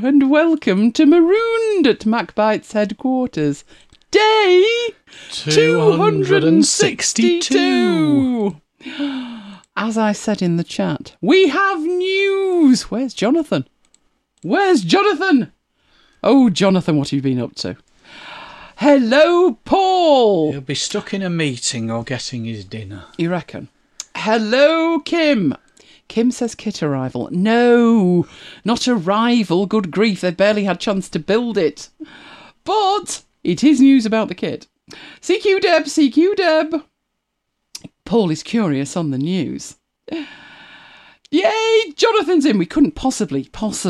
and welcome to Marooned at MacBite's headquarters. Day 262. As I said in the chat, we have news. Where's Jonathan? Oh, Jonathan, what have you been up to? Hello, Paul. He'll be stuck in a meeting or getting his dinner. You reckon? Hello, Kim. Kim says kit arrival. No, not arrival. Good grief, they barely had chance to build it. But it is news about the kit. CQ Deb. Paul is curious on the news. Yay, Jonathan's in. We couldn't possibly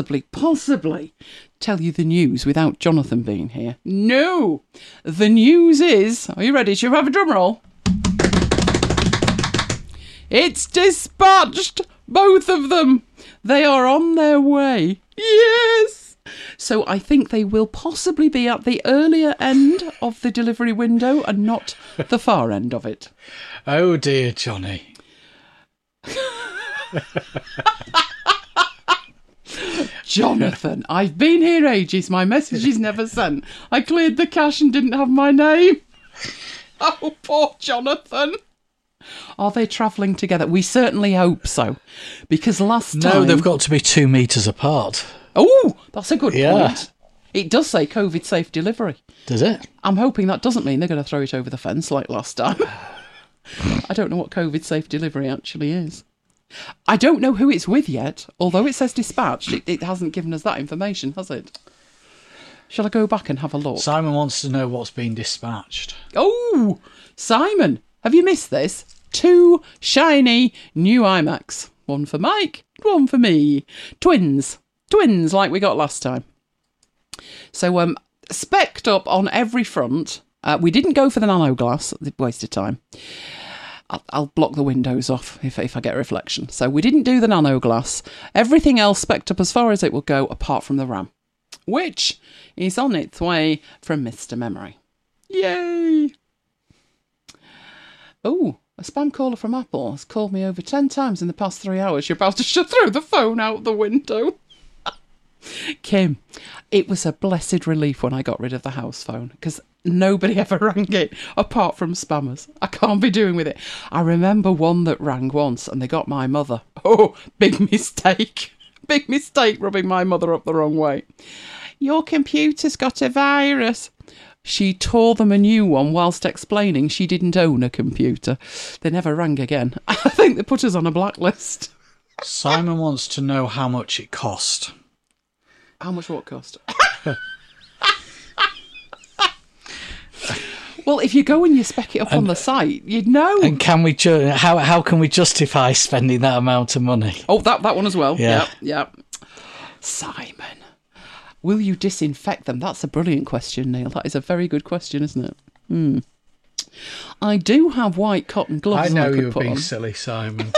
tell you the news without Jonathan being here. No, the news is... Are you ready? Should we have a drum roll? It's dispatched! Both of them! They are on their way. Yes! So I think they will possibly be at the earlier end of the delivery window and not the far end of it. Oh dear, Johnny. Jonathan, I've been here ages. My message is never sent. I cleared the cache and didn't have my name. Oh, poor Jonathan. Are they travelling together? We certainly hope so. Because last time... No, they've got to be 2 metres apart. Oh, that's a good point. It does say COVID safe delivery. Does it? I'm hoping that doesn't mean they're going to throw it over the fence like last time. I don't know what COVID safe delivery actually is. I don't know who it's with yet. Although it says dispatched, it hasn't given us that information, has it? Shall I go back and have a look? Simon wants to know what's been dispatched. Oh, Simon, have you missed this? 2 shiny new iMacs. One for Mike, one for me. Twins like we got last time. So, spec'd up on every front. We didn't go for the nano glass, waste of time. I'll block the windows off if I get a reflection. So we didn't do the nano glass. Everything else spec'd up as far as it will go, apart from the RAM, which is on its way from Mr. Memory. Yay! Oh, a spam caller from Apple has called me over 10 times in the past 3 hours. You're about to throw the phone out the window. Kim, it was a blessed relief when I got rid of the house phone, because nobody ever rang it apart from spammers. I can't be doing with it. I remember one that rang once and they got my mother. Oh, big mistake. Big mistake rubbing my mother up the wrong way. Your computer's got a virus. She tore them a new one whilst explaining she didn't own a computer. They never rang again. I think they put us on a blacklist. Simon wants to know how much it cost. How much what cost? Well, if you go and you spec it up on the site, you'd know. And can we how can we justify spending that amount of money? Oh, that one as well. Yeah. Yep. Simon, will you disinfect them? That's a brilliant question, Neil. That is a very good question, isn't it? I do have white cotton gloves. I know you're you're being silly, Simon.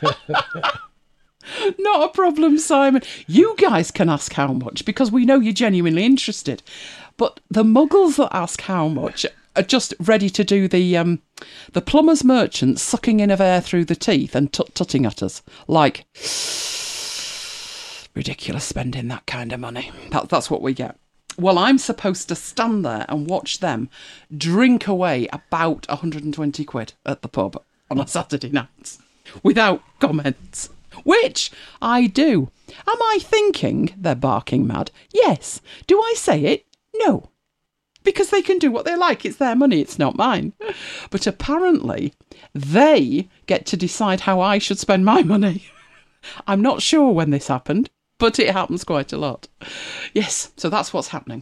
Not a problem, Simon. You guys can ask how much because we know you're genuinely interested. But the muggles that ask how much are just ready to do the plumber's merchant sucking in of air through the teeth and tutting at us. Like, ridiculous spending that kind of money. That's what we get. Well, I'm supposed to stand there and watch them drink away about 120 quid at the pub on a Saturday night without comments. Which I do. Am I thinking they're barking mad? Yes. Do I say it? No. Because they can do what they like. It's their money. It's not mine. But apparently they get to decide how I should spend my money. I'm not sure when this happened, but it happens quite a lot. Yes, so that's what's happening.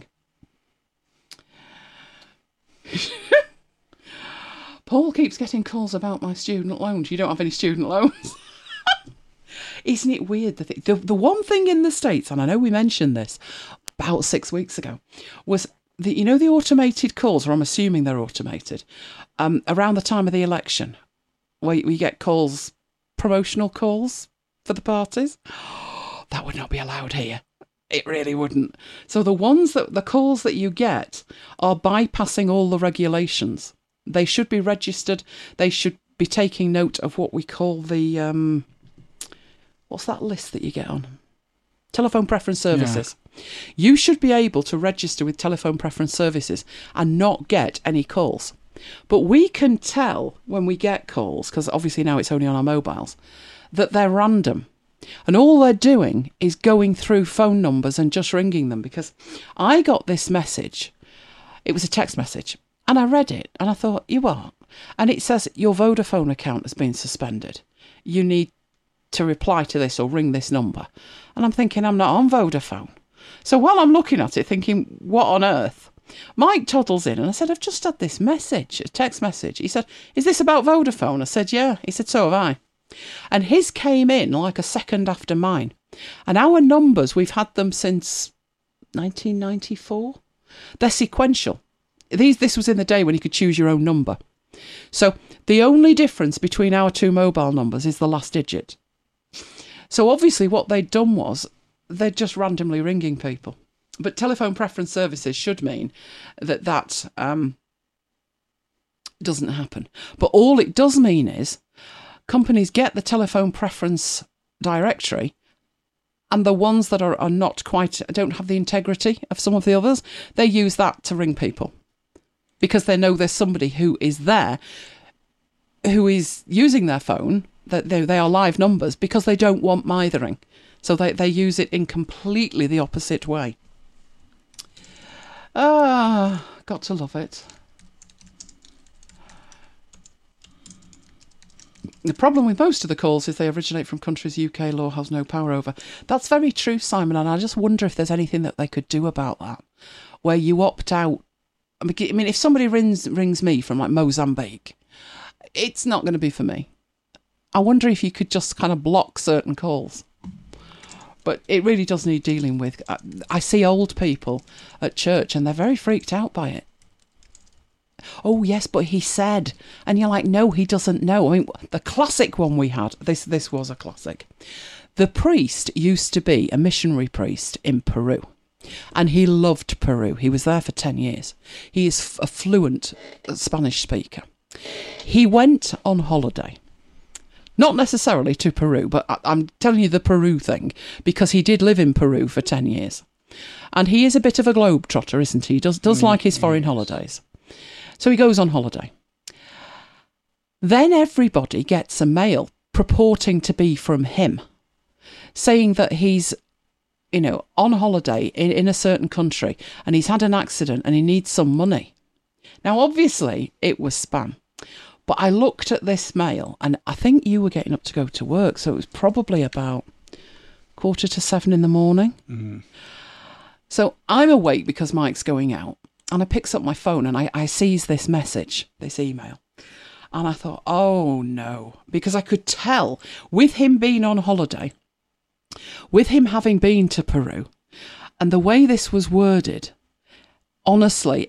Paul keeps getting calls about my student loans. You don't have any student loans? Isn't it weird? The one thing in the States, and I know we mentioned this about 6 weeks ago, was the automated calls, or I'm assuming they're automated, around the time of the election, where we get calls, promotional calls for the parties. That would not be allowed here. It really wouldn't. So the calls that you get are bypassing all the regulations. They should be registered. They should be taking note of what we call the... what's that list that you get on? Telephone preference services. You should be able to register with telephone preference services and not get any calls. But we can tell when we get calls, because obviously now it's only on our mobiles, that they're random. And all they're doing is going through phone numbers and just ringing them. Because I got this message. It was a text message. And I read it and I thought, you are. And it says, your Vodafone account has been suspended. You need to reply to this or ring this number. And I'm thinking, I'm not on Vodafone. So while I'm looking at it, thinking, what on earth? Mike toddles in and I said, I've just had this message, a text message. He said, is this about Vodafone? I said, yeah. He said, so have I. And his came in like a second after mine. And our numbers, we've had them since 1994. They're sequential. This was in the day when you could choose your own number. So the only difference between our two mobile numbers is the last digit. So obviously what they'd done was they're just randomly ringing people. But telephone preference services should mean that doesn't happen. But all it does mean is companies get the telephone preference directory, and the ones that are not quite, don't have the integrity of some of the others, they use that to ring people. Because they know there's somebody who is there, who is using their phone, that they are live numbers, because they don't want mithering. So they use it in completely the opposite way. Got to love it. The problem with most of the calls is they originate from countries UK law has no power over. That's very true, Simon, and I just wonder if there's anything that they could do about that, where you opt out. I mean, if somebody rings me from like Mozambique, it's not going to be for me. I wonder if you could just kind of block certain calls. But it really does need dealing with. I see old people at church and they're very freaked out by it. Oh, yes, but he said. And you're like, no, he doesn't know. I mean, the classic one we had, this was a classic. The priest used to be a missionary priest in Peru. And he loved Peru. He was there for 10 years. He is a fluent Spanish speaker. He went on holiday. Not necessarily to Peru, but I'm telling you the Peru thing, because he did live in Peru for 10 years. And he is a bit of a globetrotter, isn't he? He does like his foreign holidays. So he goes on holiday. Then everybody gets a mail purporting to be from him, saying that he's, on holiday in a certain country and he's had an accident and he needs some money. Now, obviously, it was spam. But I looked at this mail and I think you were getting up to go to work. So it was probably about 6:45 in the morning. Mm-hmm. So I'm awake because Mike's going out. And I picks up my phone and I sees this message, this email. And I thought, oh no. Because I could tell with him being on holiday, with him having been to Peru, and the way this was worded, honestly,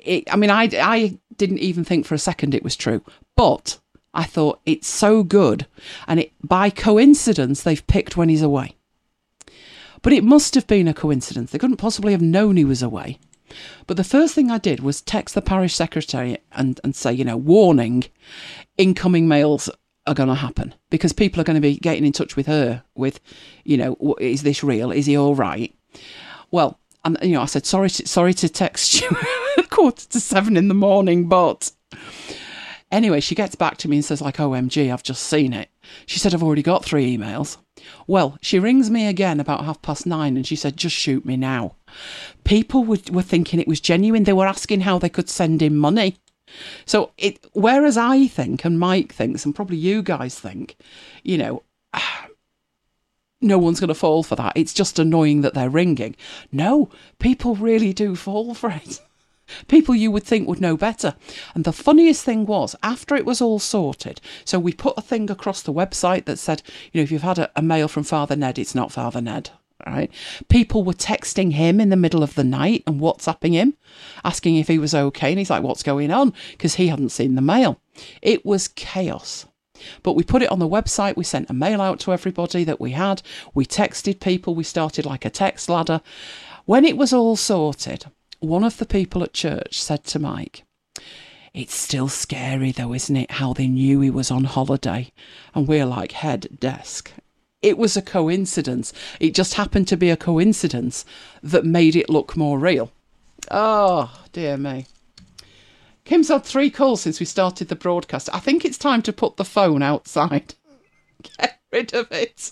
I didn't even think for a second it was true. But I thought it's so good. And by coincidence, they've picked when he's away. But it must have been a coincidence. They couldn't possibly have known he was away. But the first thing I did was text the parish secretary and say, warning, incoming mails are going to happen because people are going to be getting in touch with her with, is this real? Is he all right? Well, and I said, sorry to text you at 6:45 in the morning, but anyway, she gets back to me and says like, OMG, I've just seen it. She said, I've already got 3 emails. Well, she rings me again about 9:30 and she said, just shoot me now. People were thinking it was genuine. They were asking how they could send him money. So whereas I think, and Mike thinks, and probably you guys think, no one's going to fall for that. It's just annoying that they're ringing. No, people really do fall for it. People you would think would know better. And the funniest thing was, after it was all sorted, so we put a thing across the website that said, if you've had a mail from Father Ned, it's not Father Ned. Right? People were texting him in the middle of the night and WhatsApping him, asking if he was okay. And he's like, what's going on? Because he hadn't seen the mail. It was chaos. But we put it on the website. We sent a mail out to everybody that we had. We texted people. We started like a text ladder. When it was all sorted, one of the people at church said to Mike, it's still scary though, isn't it? How they knew he was on holiday. And we're like, head desk. It was a coincidence. It just happened to be a coincidence that made it look more real. Oh, dear me. Kim's had 3 calls since we started the broadcast. I think it's time to put the phone outside. Get rid of it.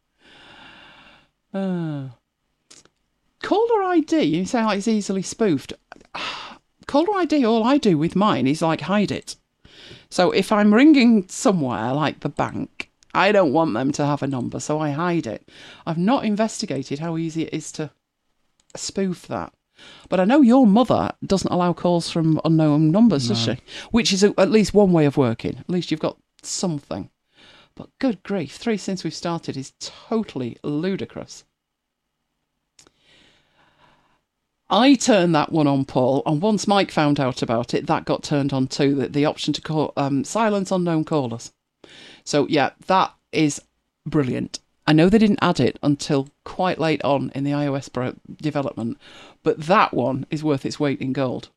Caller ID, you say like it's easily spoofed. Caller ID, all I do with mine is like hide it. So if I'm ringing somewhere like the bank, I don't want them to have a number, so I hide it. I've not investigated how easy it is to spoof that. But I know your mother doesn't allow calls from unknown numbers, does she? Which is at least one way of working. At least you've got something. But good grief, 3 since we've started is totally ludicrous. I turned that one on, Paul, and once Mike found out about it, that got turned on too, the option to call silence unknown callers. So yeah, that is brilliant. I know they didn't add it until quite late on in the iOS development, but that one is worth its weight in gold.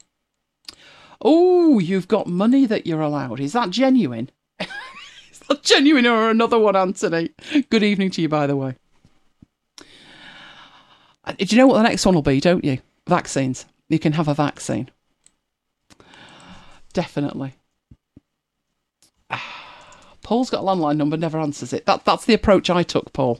Oh, you've got money that you're allowed. Is that genuine? Is that genuine or another one, Anthony? Good evening to you, by the way. Do you know what the next one will be, don't you? Vaccines. You can have a vaccine. Definitely. Paul's got a landline number, never answers it. That's the approach I took, Paul.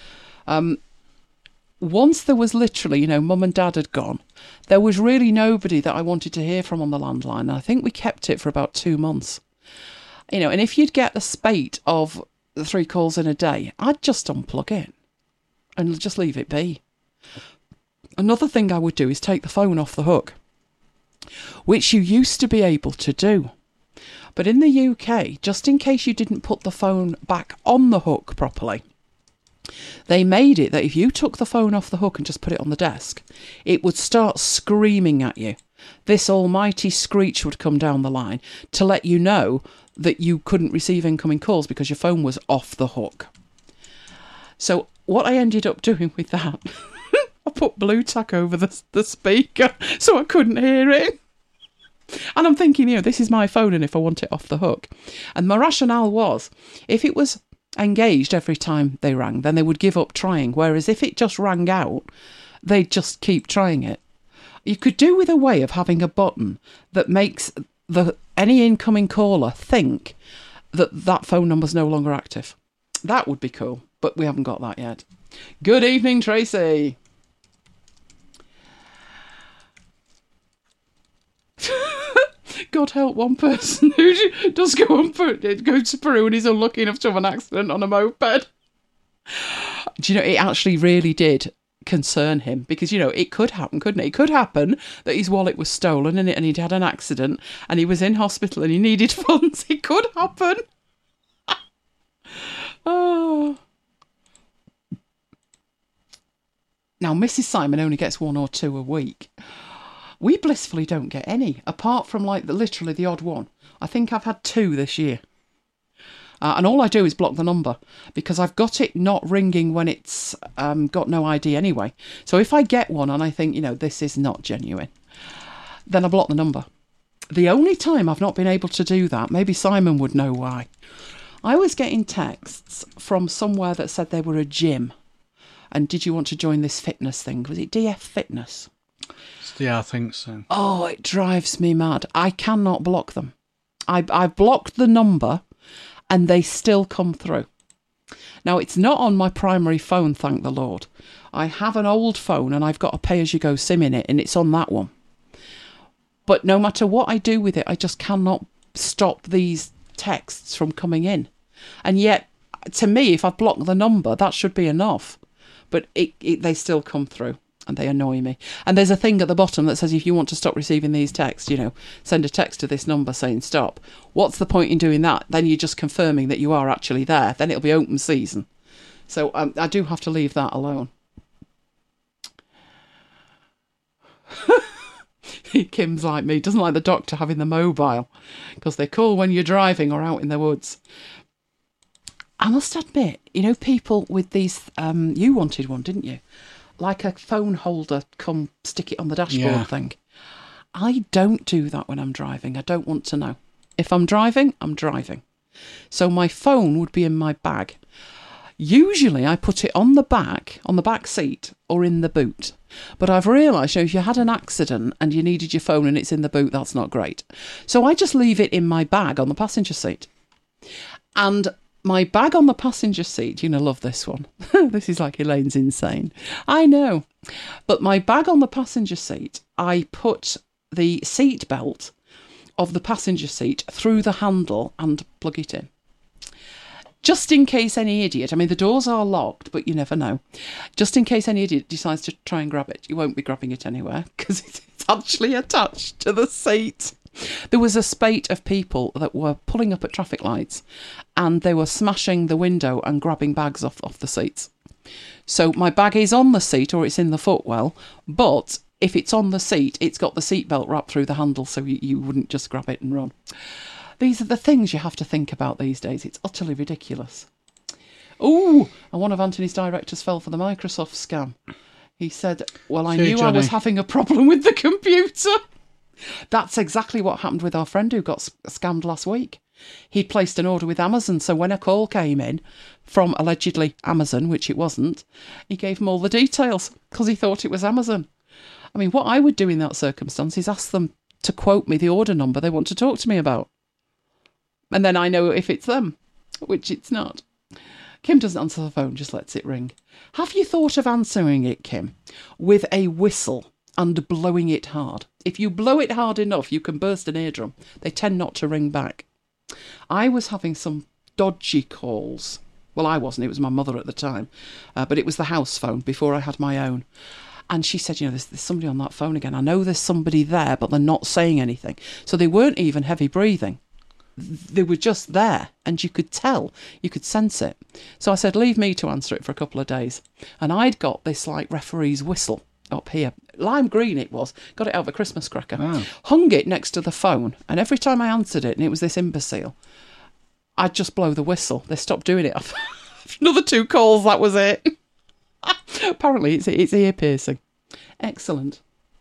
Once there was literally, Mum and Dad had gone, there was really nobody that I wanted to hear from on the landline. And I think we kept it for about 2 months. And if you'd get a spate of 3 calls in a day, I'd just unplug it and just leave it be. Another thing I would do is take the phone off the hook, which you used to be able to do. But in the UK, just in case you didn't put the phone back on the hook properly, they made it that if you took the phone off the hook and just put it on the desk, it would start screaming at you. This almighty screech would come down the line to let you know that you couldn't receive incoming calls because your phone was off the hook. So what I ended up doing with that, I put blue tack over the speaker so I couldn't hear it. And I'm thinking, this is my phone and if I want it off the hook. And my rationale was, if it was engaged every time they rang, then they would give up trying. Whereas if it just rang out, they'd just keep trying it. You could do with a way of having a button that makes any incoming caller think that phone number's no longer active. That would be cool, but we haven't got that yet. Good evening, Tracy. God help one person who does go to Peru and is unlucky enough to have an accident on a moped. Do you know, it actually really did concern him because, it could happen, couldn't it? It could happen that his wallet was stolen and he'd had an accident and he was in hospital and he needed funds. It could happen. Oh. Now, Mrs. Simon only gets 1 or 2 a week. We blissfully don't get any, apart from literally the odd one. I think I've had 2 this year. And all I do is block the number because I've got it not ringing when it's got no ID anyway. So if I get one and I think, this is not genuine, then I block the number. The only time I've not been able to do that, maybe Simon would know why. I was getting texts from somewhere that said they were a gym. And did you want to join this fitness thing? Was it DF Fitness? Yeah, I think so. Oh, it drives me mad. I cannot block them. I've blocked the number and they still come through. Now, it's not on my primary phone, thank the Lord. I have an old phone and I've got a pay-as-you-go SIM in it and it's on that one. But no matter what I do with it, I just cannot stop these texts from coming in. And yet, to me, if I block the number, that should be enough. But they still come through. And they annoy me. And there's a thing at the bottom that says if you want to stop receiving these texts, send a text to this number saying stop. What's the point in doing that? Then you're just confirming that you are actually there. Then it'll be open season. So I do have to leave that alone. Kim's like me, doesn't like the doctor having the mobile because they call when you're driving or out in the woods. I must admit, people with these, you wanted one, didn't you? Like a phone holder, come stick it on the dashboard thing. I don't do that when I'm driving. I don't want to know. If I'm driving, I'm driving. So my phone would be in my bag. Usually I put it on the back seat or in the boot. But I've realised, if you had an accident and you needed your phone and it's in the boot, that's not great. So I just leave it in my bag on the passenger seat. And my bag on the passenger seat, you're going to love this one. This is like Elaine's insane. I know. But my bag on the passenger seat, I put the seat belt of the passenger seat through the handle and plug it in. Just in case any idiot, I mean, the doors are locked, but you never know. Just in case any idiot decides to try and grab it, you won't be grabbing it anywhere because it's actually attached to the seat. There was a spate of people that were pulling up at traffic lights and they were smashing the window and grabbing bags off the seats. So my bag is on the seat or it's in the footwell, but if it's on the seat, it's got the seatbelt wrapped through the handle so you wouldn't just grab it and run. These are the things you have to think about these days. It's utterly ridiculous. Oh, and one of Anthony's directors fell for the Microsoft scam. He said, well, I knew Johnny. I was having a problem with the computer. That's exactly what happened with our friend who got scammed last week. He'd placed an order with Amazon, so when a call came in from allegedly Amazon, which it wasn't, he gave them all the details because he thought it was Amazon. I mean, what I would do in that circumstance is ask them to quote me the order number they want to talk to me about. And then I know if it's them, which it's not. Kim doesn't answer the phone, just lets it ring. Have you thought of answering it, Kim, with a whistle and blowing it hard? If you blow it hard enough, you can burst an eardrum. They tend not to ring back. I was having some dodgy calls. Well, I wasn't. It was my mother at the time. But it was the house phone before I had my own. And she said, there's somebody on that phone again. I know there's somebody there, but they're not saying anything. So they weren't even heavy breathing. They were just there and you could tell, you could sense it. So I said, leave me to answer it for a couple of days. And I'd got this like referee's whistle up here. Lime green it was. Got it out of a Christmas cracker. Wow. Hung it next to the phone. And every time I answered it and it was this imbecile, I'd just blow the whistle. They stopped doing it. Another 2 calls, that was it. Apparently it's ear piercing. Excellent.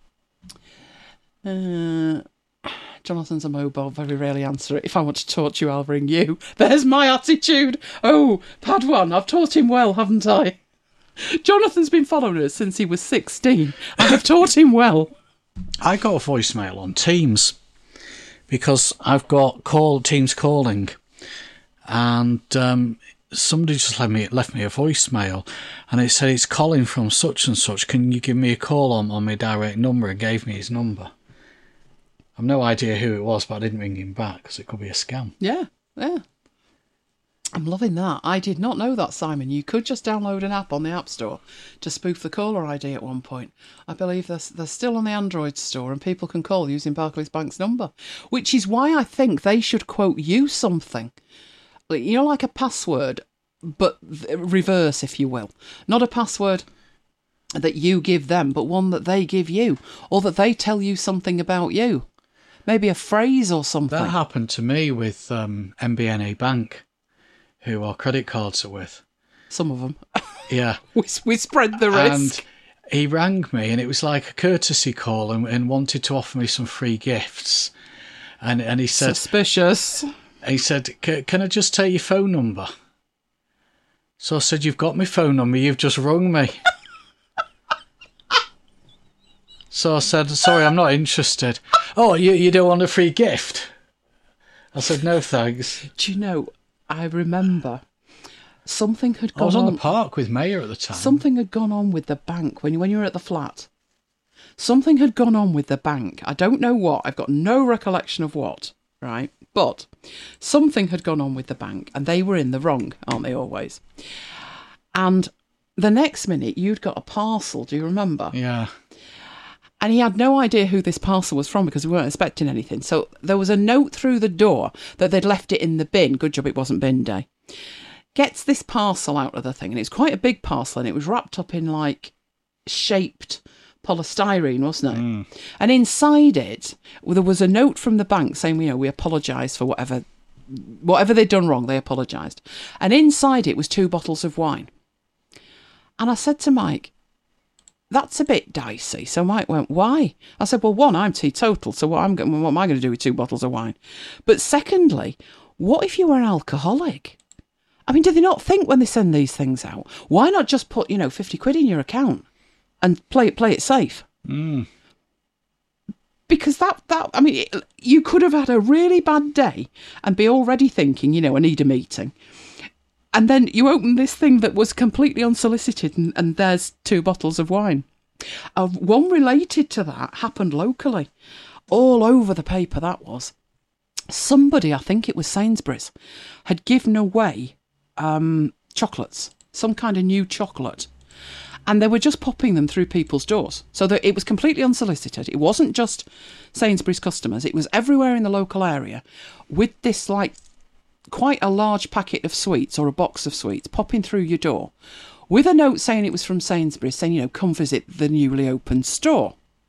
Jonathan's a mobile, very rarely answer it. If I want to talk to you, I'll ring you. There's my attitude. Oh, Padawan, I've taught him well, haven't I? Jonathan's been following us since he was 16. I have taught him well. I got a voicemail on Teams because I've got Teams calling, and somebody just left me a voicemail, and it said it's Colin from such and such. Can you give me a call on my direct number? And gave me his number. I've no idea who it was, but I didn't ring him back because it could be a scam. Yeah. I'm loving that. I did not know that, Simon. You could just download an app on the App Store to spoof the caller ID at one point. I believe they're still on the Android store and people can call using Barclays Bank's number, which is why I think they should quote you something. Like a password, but reverse, if you will. Not a password that you give them, but one that they give you, or that they tell you something about you. Maybe a phrase or something. That happened to me with MBNA Bank, who our credit cards are with. Some of them. Yeah. we spread the risk. And he rang me, and it was like a courtesy call, and wanted to offer me some free gifts. And he said... Suspicious. He said, can I just take your phone number? So I said, you've got my phone number, you've just rung me. So I said, sorry, I'm not interested. Oh, you don't want a free gift? I said, no, thanks. Do you know, I remember something had gone on. I was on the park with Mayor at the time. Something had gone on with the bank when you were at the flat. Something had gone on with the bank. I don't know what. I've got no recollection of what, right? But something had gone on with the bank and they were in the wrong, aren't they always? And the next minute you'd got a parcel, do you remember? Yeah. And he had no idea who this parcel was from because we weren't expecting anything. So there was a note through the door that they'd left it in the bin. Good job it wasn't bin day. Gets this parcel out of the thing, and it's quite a big parcel, and it was wrapped up in like shaped polystyrene, wasn't it? Mm. And inside it, there was a note from the bank saying, we apologise for whatever they'd done wrong, they apologised. And inside it was 2 bottles of wine. And I said to Mike, that's a bit dicey. So Mike went, why? I said, well, one, I'm teetotal, so what am I going to do with 2 bottles of wine? But secondly, what if you were an alcoholic? I mean, do they not think when they send these things out, why not just put, 50 quid in your account and play it safe? Because you could have had a really bad day and be already thinking, I need a meeting. And then you open this thing that was completely unsolicited and there's 2 bottles of wine. One related to that happened locally. All over the paper that was. Somebody, I think it was Sainsbury's, had given away chocolates, some kind of new chocolate. And they were just popping them through people's doors. So that it was completely unsolicited. It wasn't just Sainsbury's customers. It was everywhere in the local area with this, quite a large packet of sweets or a box of sweets popping through your door with a note saying it was from Sainsbury's, saying, come visit the newly opened store.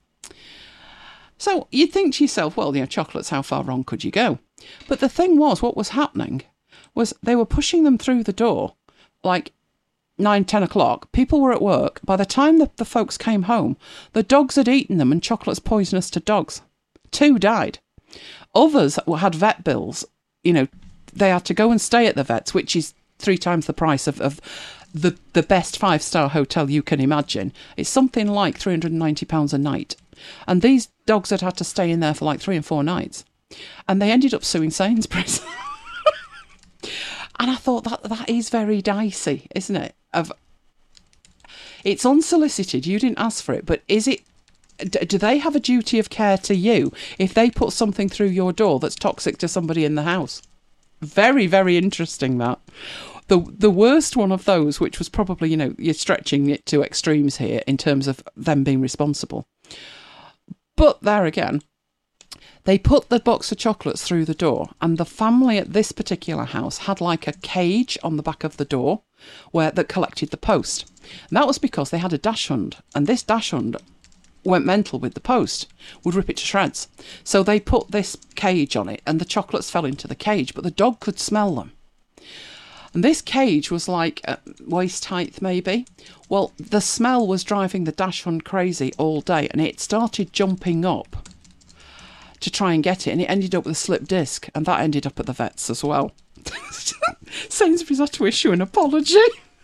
So you'd think to yourself, well, chocolates, how far wrong could you go? But the thing was, what was happening was they were pushing them through the door 9-10 o'clock. People were at work. By the time the folks came home, the dogs had eaten them and chocolate's poisonous to dogs. 2 died. Others had vet bills. They had to go and stay at the vets, which is 3 times the price of the best 5-star hotel you can imagine. It's something like £390 a night. And these dogs had to stay in there for 3 and 4 nights. And they ended up suing Sainsbury's. And I thought that is very dicey, isn't it? It's unsolicited, you didn't ask for it, but do they have a duty of care to you if they put something through your door that's toxic to somebody in the house? Very, very interesting, that. The worst one of those, which was probably, you're stretching it to extremes here in terms of them being responsible. But there again, they put the box of chocolates through the door, and the family at this particular house had a cage on the back of the door that collected the post. And that was because they had a dachshund, and this dachshund went mental with the post, would rip it to shreds. So they put this cage on it, and the chocolates fell into the cage, but the dog could smell them. And this cage was waist height maybe. Well, the smell was driving the dachshund crazy all day, and it started jumping up to try and get it, and it ended up with a slipped disc, and that ended up at the vets as well. Sainsbury's had to issue an apology.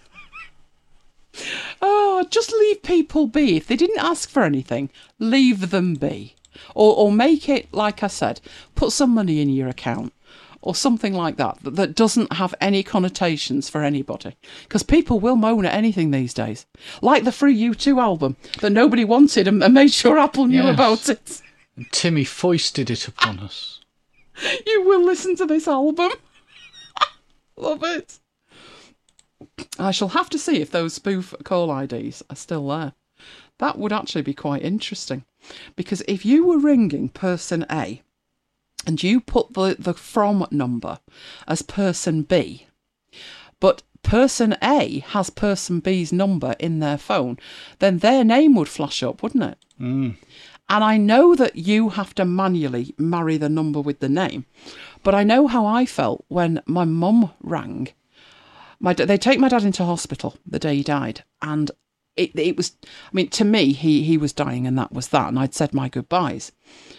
Oh, just leave people be. If they didn't ask for anything, leave them be. Or make it, like I said, put some money in your account or something like that doesn't have any connotations for anybody. Because people will moan at anything these days. Like the free U2 album that nobody wanted and made sure Apple knew about it. And Timmy foisted it upon us. You will listen to this album. Love it. I shall have to see if those spoof call IDs are still there. That would actually be quite interesting. Because if you were ringing person A and you put the from number as person B, but person A has person B's number in their phone, then their name would flash up, wouldn't it? Mm. And I know that you have to manually marry the number with the name, but I know how I felt when my mum rang. They take my dad into hospital the day he died, and it was, to me, he was dying, and that was that, and I'd said my goodbyes.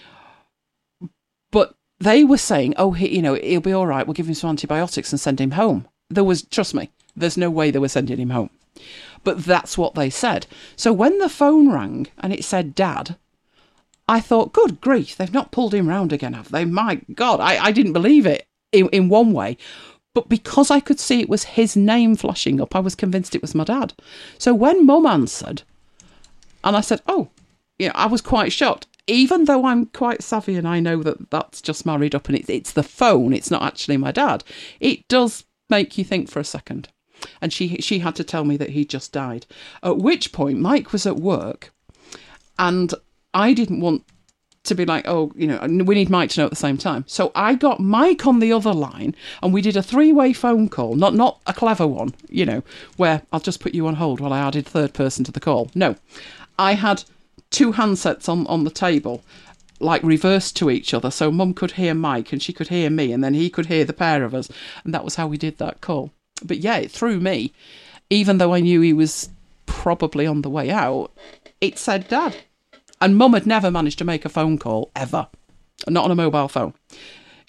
But they were saying, he'll be all right, we'll give him some antibiotics and send him home. Trust me, there's no way they were sending him home. But that's what they said. So when the phone rang and it said Dad, I thought, good grief, they've not pulled him round again, have they? My God, I didn't believe it in one way. But because I could see it was his name flashing up, I was convinced it was my dad. So when Mum answered, and I said, I was quite shocked. Even though I'm quite savvy and I know that that's just married up and it's the phone, it's not actually my dad, it does make you think for a second. And she had to tell me that he just died. At which point, Mike was at work, and I didn't want to be like, we need Mike to know at the same time. So I got Mike on the other line, and we did a 3-way phone call, not a clever one, where I'll just put you on hold while I added third person to the call. No, I had 2 handsets on the table, reversed to each other, so Mum could hear Mike and she could hear me, and then he could hear the pair of us, and that was how we did that call. But yeah, it threw me, even though I knew he was probably on the way out. It said Dad. And Mum had never managed to make a phone call, ever. Not on a mobile phone.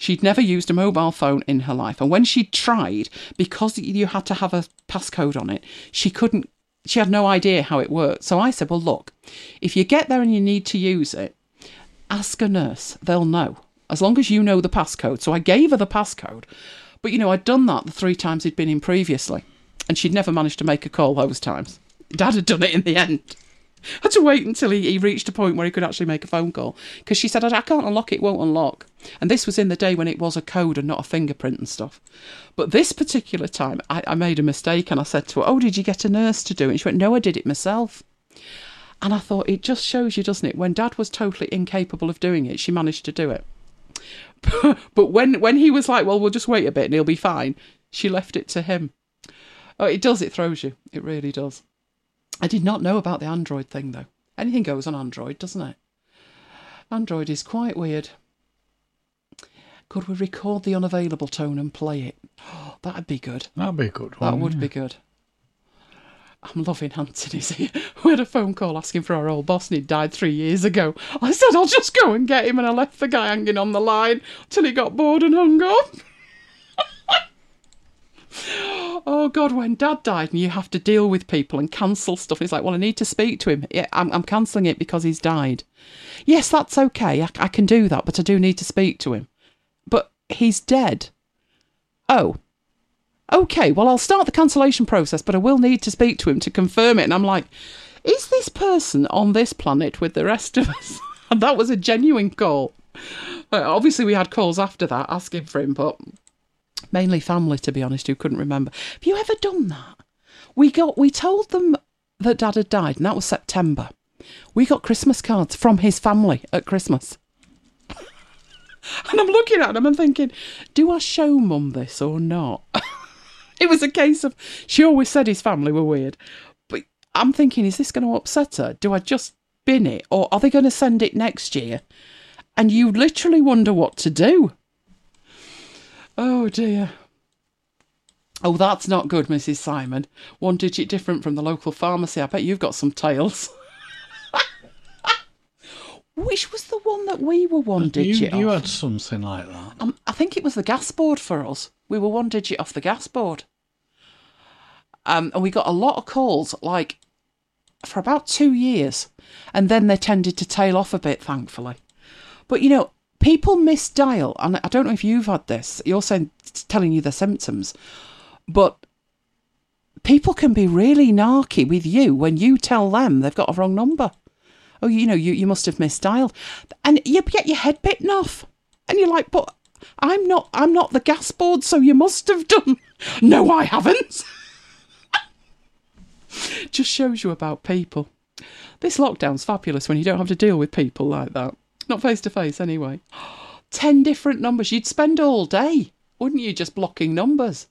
She'd never used a mobile phone in her life. And when she tried, because you had to have a passcode on it, she had no idea how it worked. So I said, well, look, if you get there and you need to use it, ask a nurse. They'll know, as long as you know the passcode. So I gave her the passcode. But, I'd done that the 3 times he'd been in previously. And she'd never managed to make a call those times. Dad had done it in the end. Had to wait until he reached a point where he could actually make a phone call. Because she said, I can't unlock it, won't unlock. And this was in the day when it was a code and not a fingerprint and stuff. But this particular time, I made a mistake and I said to her, oh, did you get a nurse to do it? And she went, no, I did it myself. And I thought, it just shows you, doesn't it? When Dad was totally incapable of doing it, she managed to do it. But when he was like, well, we'll just wait a bit and he'll be fine, she left it to him. Oh, it does, it throws you. It really does. I did not know about the Android thing, though. Anything goes on Android, doesn't it? Android is quite weird. Could we record the unavailable tone and play it? Oh, that'd be good. That'd be a good one. That would be good. I'm loving Anthony's here. We had a phone call asking for our old boss and he died 3 years ago. I said, I'll just go and get him, and I left the guy hanging on the line till he got bored and hung up. Oh, God, when Dad died and you have to deal with people and cancel stuff, it's like, well, I need to speak to him. Yeah, I'm cancelling it because he's died. Yes, that's okay. I can do that, but I do need to speak to him. But he's dead. Oh, okay, well, I'll start the cancellation process, but I will need to speak to him to confirm it. And I'm like, is this person on this planet with the rest of us? And that was a genuine call. Obviously, we had calls after that asking for him, but mainly family, to be honest, who couldn't remember. Have you ever done that? We told them that Dad had died, and that was September. We got Christmas cards from his family at Christmas. And I'm looking at them and thinking, do I show Mum this or not? It was a case of, she always said his family were weird. But I'm thinking, is this going to upset her? Do I just bin it? Or are they going to send it next year? And you literally wonder what to do. Oh, dear. Oh, that's not good, Mrs. Simon. 1 digit different from the local pharmacy. I bet you've got some tales. Which was the one that we were 1 digit off? You had something like that. I think it was the gas board for us. We were 1 digit off the gas board. And we got a lot of calls, like, for about 2 years. And then they tended to tail off a bit, thankfully. But, people misdial. And I don't know if you've had this. You're saying, telling you the symptoms. But people can be really narky with you when you tell them they've got a wrong number. Oh, you must have misdialed. And you get your head bitten off. And you're like, but I'm not the gas board, so you must have done. No, I haven't. Just shows you about people. This lockdown's fabulous when you don't have to deal with people like that. Not face to face, anyway. 10 different numbers. You'd spend all day, wouldn't you, just blocking numbers?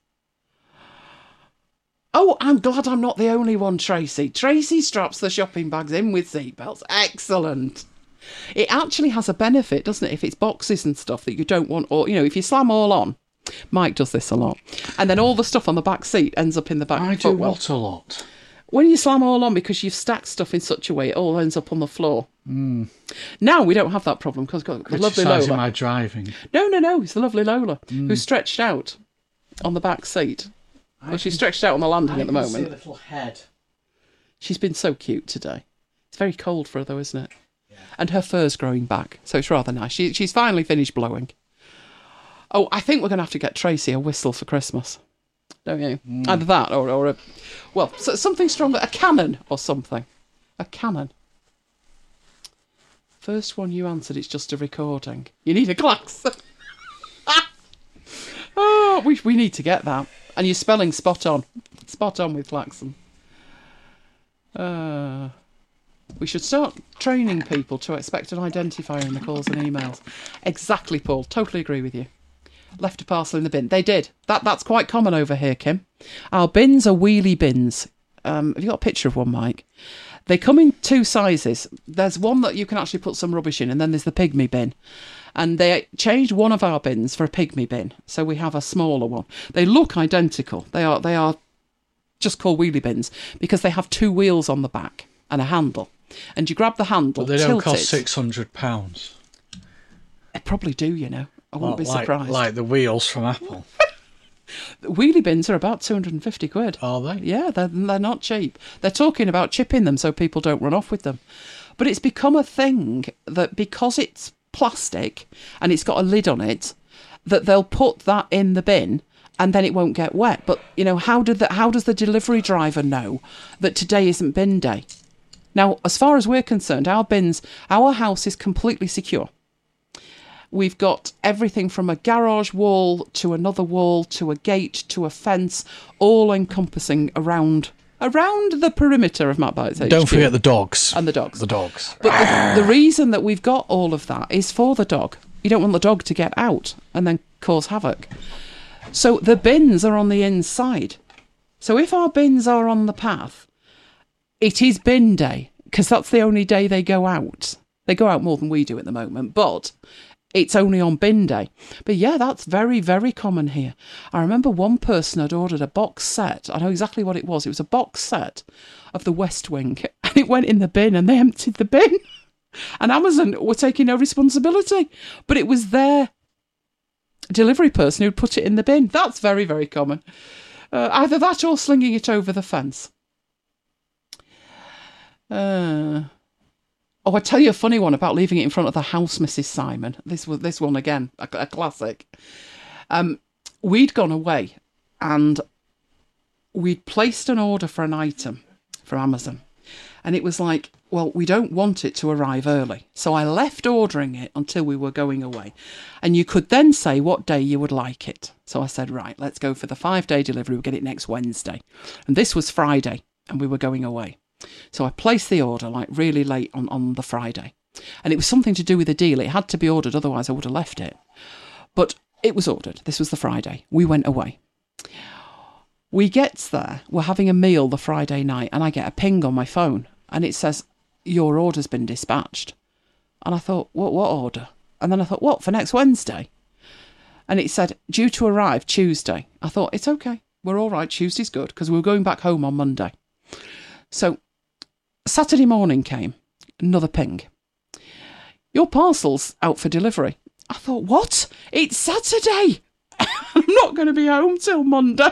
Oh, I'm glad I'm not the only one, Tracy. Tracy straps the shopping bags in with seatbelts. Excellent. It actually has a benefit, doesn't it, if it's boxes and stuff that you don't want, or, if you slam all on. Mike does this a lot. And then all the stuff on the back seat ends up in the back. I do what a lot? When you slam all on, because you've stacked stuff in such a way, it all ends up on the floor. Mm. Now we don't have that problem because we've got the lovely Lola. Am I driving? No. It's the lovely Lola who's stretched out on the back seat. Well, she's stretched out on the landing at the moment. See a little head. She's been so cute today. It's very cold for her, though, isn't it? Yeah. And her fur's growing back, so it's rather nice. She's finally finished blowing. Oh, I think we're going to have to get Tracy a whistle for Christmas. Don't you? Either that or a... Well, something stronger. A cannon or something. A cannon. First one you answered, it's just a recording. You need a klaxon. Oh, we need to get that. And your spelling's spot on. Spot on with klaxon. We should start training people to expect an identifier in the calls and emails. Exactly, Paul. Totally agree with you. Left a parcel in the bin. They did. That's quite common over here, Kim. Our bins are wheelie bins. Have you got a picture of one, Mike? They come in 2 sizes. There's one that you can actually put some rubbish in, and then there's the pygmy bin. And they changed one of our bins for a pygmy bin, so we have a smaller one. They look identical. They are just called wheelie bins because they have 2 wheels on the back and a handle. And you grab the handle, but they don't tilt cost it. £600. They probably do, I wouldn't be surprised. Like the wheels from Apple. Wheelie bins are about 250 quid. Are they? Yeah, they're not cheap. They're talking about chipping them so people don't run off with them. But it's become a thing that because it's plastic and it's got a lid on it, that they'll put that in the bin and then it won't get wet. But, you know, how does the delivery driver know that today isn't bin day? Now, as far as we're concerned, our house is completely secure. We've got everything from a garage wall to another wall to a gate to a fence, all encompassing around the perimeter of Matt Bites HQ. Don't forget the dogs. And the dogs. The dogs. But the reason that we've got all of that is for the dog. You don't want the dog to get out and then cause havoc. So the bins are on the inside. So if our bins are on the path, it is bin day, because that's the only day they go out. They go out more than we do at the moment, but it's only on bin day. But yeah, that's very, very common here. I remember one person had ordered a box set. I know exactly what it was. It was a box set of the West Wing, and it went in the bin, and they emptied the bin. And Amazon were taking no responsibility. But it was their delivery person who'd put it in the bin. That's very, very common. Either that or slinging it over the fence. Oh, I tell you a funny one about leaving it in front of the house, Mrs. Simon. This one again, a classic. We'd gone away and we'd placed an order for an item for Amazon. And it was like, well, we don't want it to arrive early. So I left ordering it until we were going away. And you could then say what day you would like it. So I said, right, let's go for the 5-day delivery. We'll get it next Wednesday. And this was Friday and we were going away. So I placed the order like really late on the Friday. And it was something to do with a deal. It had to be ordered, otherwise I would have left it. But it was ordered. This was the Friday. We went away. We get there. We're having a meal the Friday night and I get a ping on my phone. And it says, your order's been dispatched. And I thought, what order? And then I thought, what, for next Wednesday? And it said, due to arrive Tuesday. I thought, it's okay. We're all right. Tuesday's good because we were going back home on Monday. So Saturday morning came, another ping. Your parcel's out for delivery. I thought, what? It's Saturday. I'm not going to be home till Monday.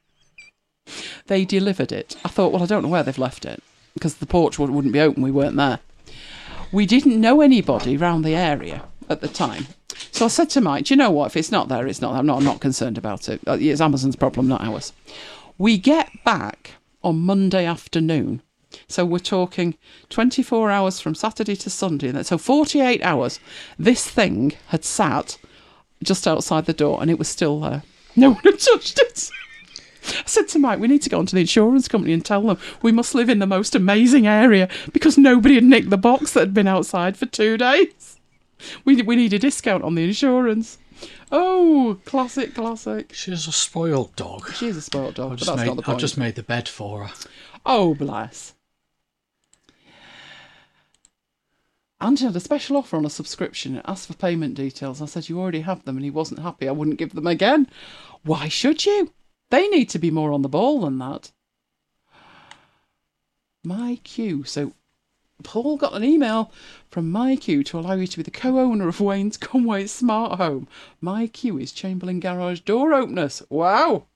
They delivered it. I thought, well, I don't know where they've left it because the porch wouldn't be open. We weren't there. We didn't know anybody round the area at the time. So I said to Mike, do you know what? If it's not there, it's not there. I'm not concerned about it. It's Amazon's problem, not ours. We get back on Monday afternoon. So we're talking 24 hours from Saturday to Sunday. So 48 hours. This thing had sat just outside the door and it was still there. No one had touched it. I said to Mike, we need to go onto the insurance company and tell them we must live in the most amazing area because nobody had nicked the box that had been outside for 2 days. We need a discount on the insurance. Oh, classic. She's a spoiled dog. She is a spoiled dog, but that's not the point. I've just made the bed for her. Oh, bless. Andy had a special offer on a subscription. It asked for payment details. I said, you already have them, and he wasn't happy. I wouldn't give them again. Why should you? They need to be more on the ball than that. MyQ. So Paul got an email from MyQ to allow you to be the co-owner of Wayne's Conway Smart Home. MyQ is Chamberlain Garage door openers. Wow.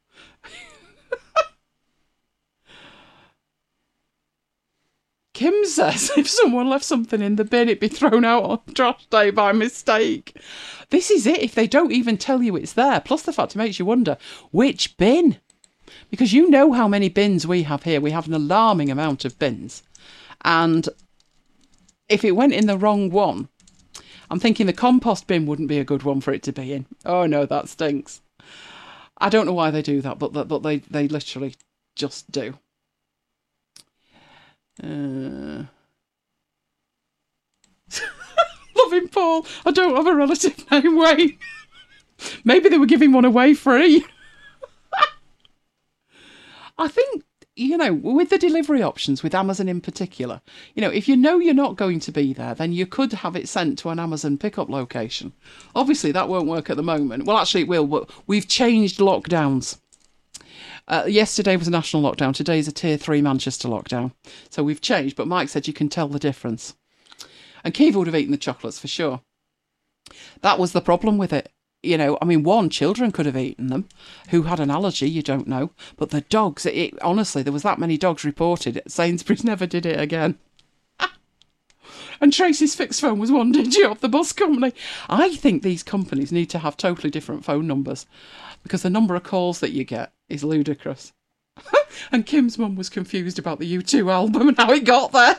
Kim says if someone left something in the bin, it'd be thrown out on trash day by mistake. This is it. If they don't even tell you it's there, plus the fact it makes you wonder, which bin? Because you know how many bins we have here. We have an alarming amount of bins. And if it went in the wrong one, I'm thinking the compost bin wouldn't be a good one for it to be in. Oh, no, that stinks. I don't know why they do that, but they literally just do. Loving Paul. I don't have a relative named Wayne. Maybe they were giving one away free. I think, with the delivery options, with Amazon in particular, if you know you're not going to be there, then you could have it sent to an Amazon pickup location. Obviously, that won't work at the moment. Well, actually, it will, but we've changed lockdowns. Yesterday was a national lockdown. Today's a Tier 3 Manchester lockdown. So we've changed, but Mike said you can tell the difference. And Kiva would have eaten the chocolates for sure. That was the problem with it. You know, I mean, one, children could have eaten them who had an allergy, you don't know. But the dogs, honestly, there was that many dogs reported. Sainsbury's never did it again. And Tracy's fixed phone was one digit off the bus company. I think these companies need to have totally different phone numbers because the number of calls that you get is ludicrous. And Kim's mum was confused about the U2 album and how it got there.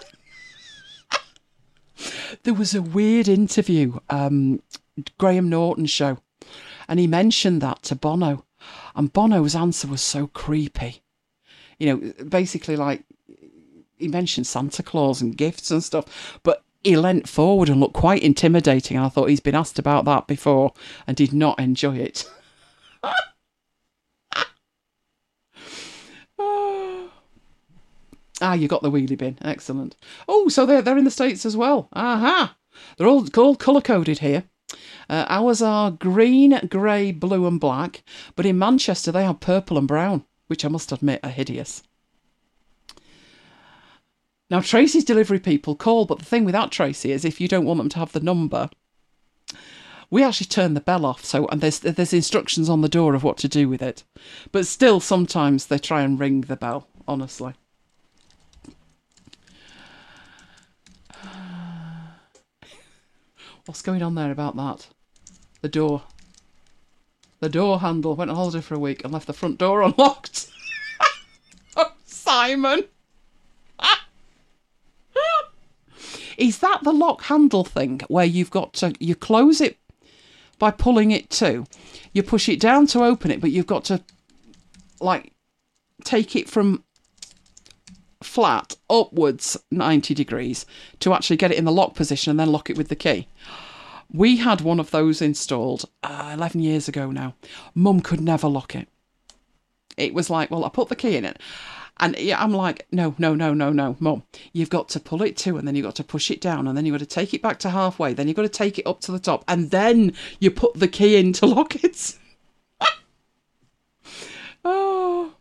There was a weird interview, Graham Norton show, and he mentioned that to Bono. And Bono's answer was so creepy. You know, basically like he mentioned Santa Claus and gifts and stuff, but he leant forward and looked quite intimidating. And I thought he's been asked about that before and did not enjoy it. You got the wheelie bin. Excellent. Oh, so they're in the States as well. Aha. They're all colour-coded here. Ours are green, grey, blue and black. But in Manchester, they have purple and brown, which I must admit are hideous. Now, Tracy's delivery people call, but the thing with that, Tracy, is if you don't want them to have the number, we actually turn the bell off. So, and there's instructions on the door of what to do with it. But still, sometimes they try and ring the bell, honestly. What's going on there about that? The door. The door handle. Went on holiday for a week and left the front door unlocked. Oh, Simon. Is that the lock handle thing where you close it by pulling it to, you push it down to open it, but you've got to like take it from flat upwards 90 degrees to actually get it in the lock position and then lock it with the key? We had one of those installed 11 years ago now. Mum could never lock it. It was like, well, I put the key in it. And yeah, I'm like, no, Mum. You've got to pull it to, and then you've got to push it down, and then you've got to take it back to halfway, then you've got to take it up to the top, and then you put the key in to lock it. Oh.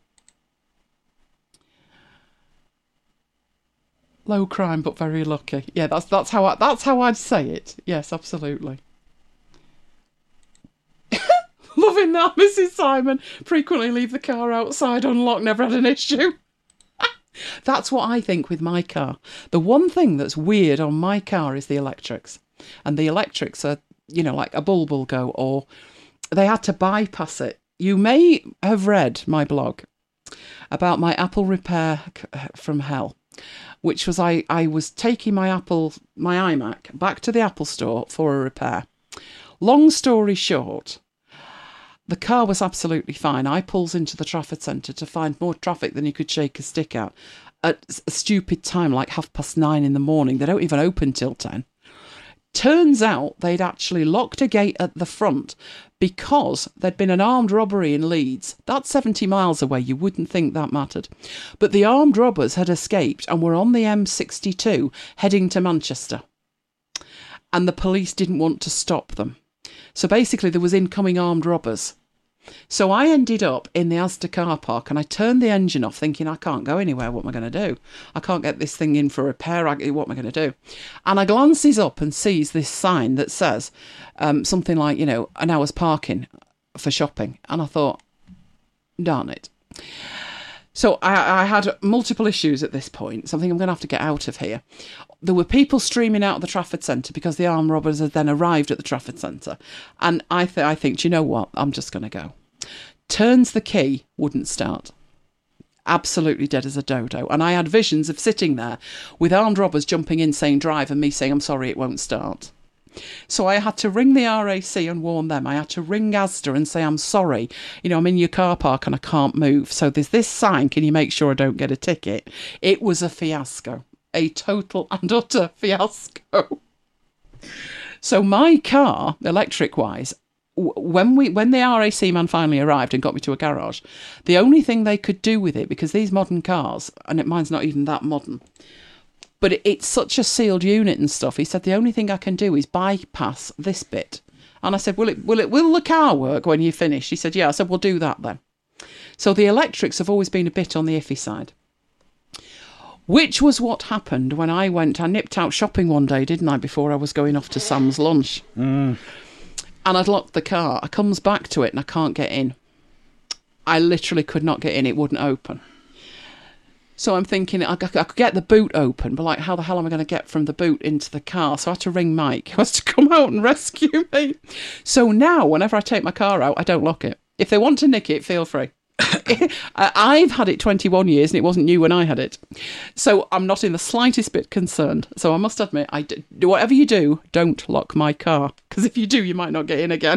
Low crime, but very lucky. Yeah, that's how I'd say it. Yes, absolutely. Loving that, Mrs. Simon. Frequently leave the car outside unlocked, never had an issue. That's what I think with my car. The one thing that's weird on my car is the electrics. And the electrics are, like a bulb will go, or they had to bypass it. You may have read my blog about my Apple repair from hell, which was I was taking my iMac back to the Apple store for a repair. Long story short, the car was absolutely fine. I pulls into the Trafford Centre to find more traffic than you could shake a stick at a stupid time like 9:30 in the morning. They don't even open till 10. Turns out they'd actually locked a gate at the front because there'd been an armed robbery in Leeds. That's 70 miles away. You wouldn't think that mattered. But the armed robbers had escaped and were on the M62 heading to Manchester. And the police didn't want to stop them. So basically there was incoming armed robbers. So I ended up in the Asda car park and I turned the engine off thinking I can't go anywhere. What am I going to do? I can't get this thing in for repair. What am I going to do? And I glances up and sees this sign that says something like, an hour's parking for shopping. And I thought, darn it. So I had multiple issues at this point. So I think I'm going to have to get out of here. There were people streaming out of the Trafford Centre because the armed robbers had then arrived at the Trafford Centre. And I think, do you know what? I'm just going to go. Turns the key, wouldn't start. Absolutely dead as a dodo. And I had visions of sitting there with armed robbers jumping in saying drive and me saying, I'm sorry, it won't start. So I had to ring the RAC and warn them. I had to ring Asda and say, I'm sorry, I'm in your car park and I can't move. So there's this sign. Can you make sure I don't get a ticket? It was a fiasco, a total and utter fiasco. So my car, electric-wise, when the RAC man finally arrived and got me to a garage, the only thing they could do with it, because these modern cars, and mine's not even that modern, but it's such a sealed unit and stuff. He said, the only thing I can do is bypass this bit. And I said, will the car work when you finish? He said, yeah. I said, we'll do that then. So the electrics have always been a bit on the iffy side. Which was what happened when I nipped out shopping one day, didn't I, before I was going off to Sam's lunch. And I'd locked the car. I comes back to it and I can't get in. I literally could not get in. It wouldn't open. So I'm thinking I could get the boot open, but like, how the hell am I going to get from the boot into the car? So I had to ring Mike, who has to come out and rescue me. So now, whenever I take my car out, I don't lock it. If they want to nick it, feel free. I've had it 21 years and it wasn't new when I had it. So I'm not in the slightest bit concerned. So I must admit, whatever you do, don't lock my car. Because if you do, you might not get in again.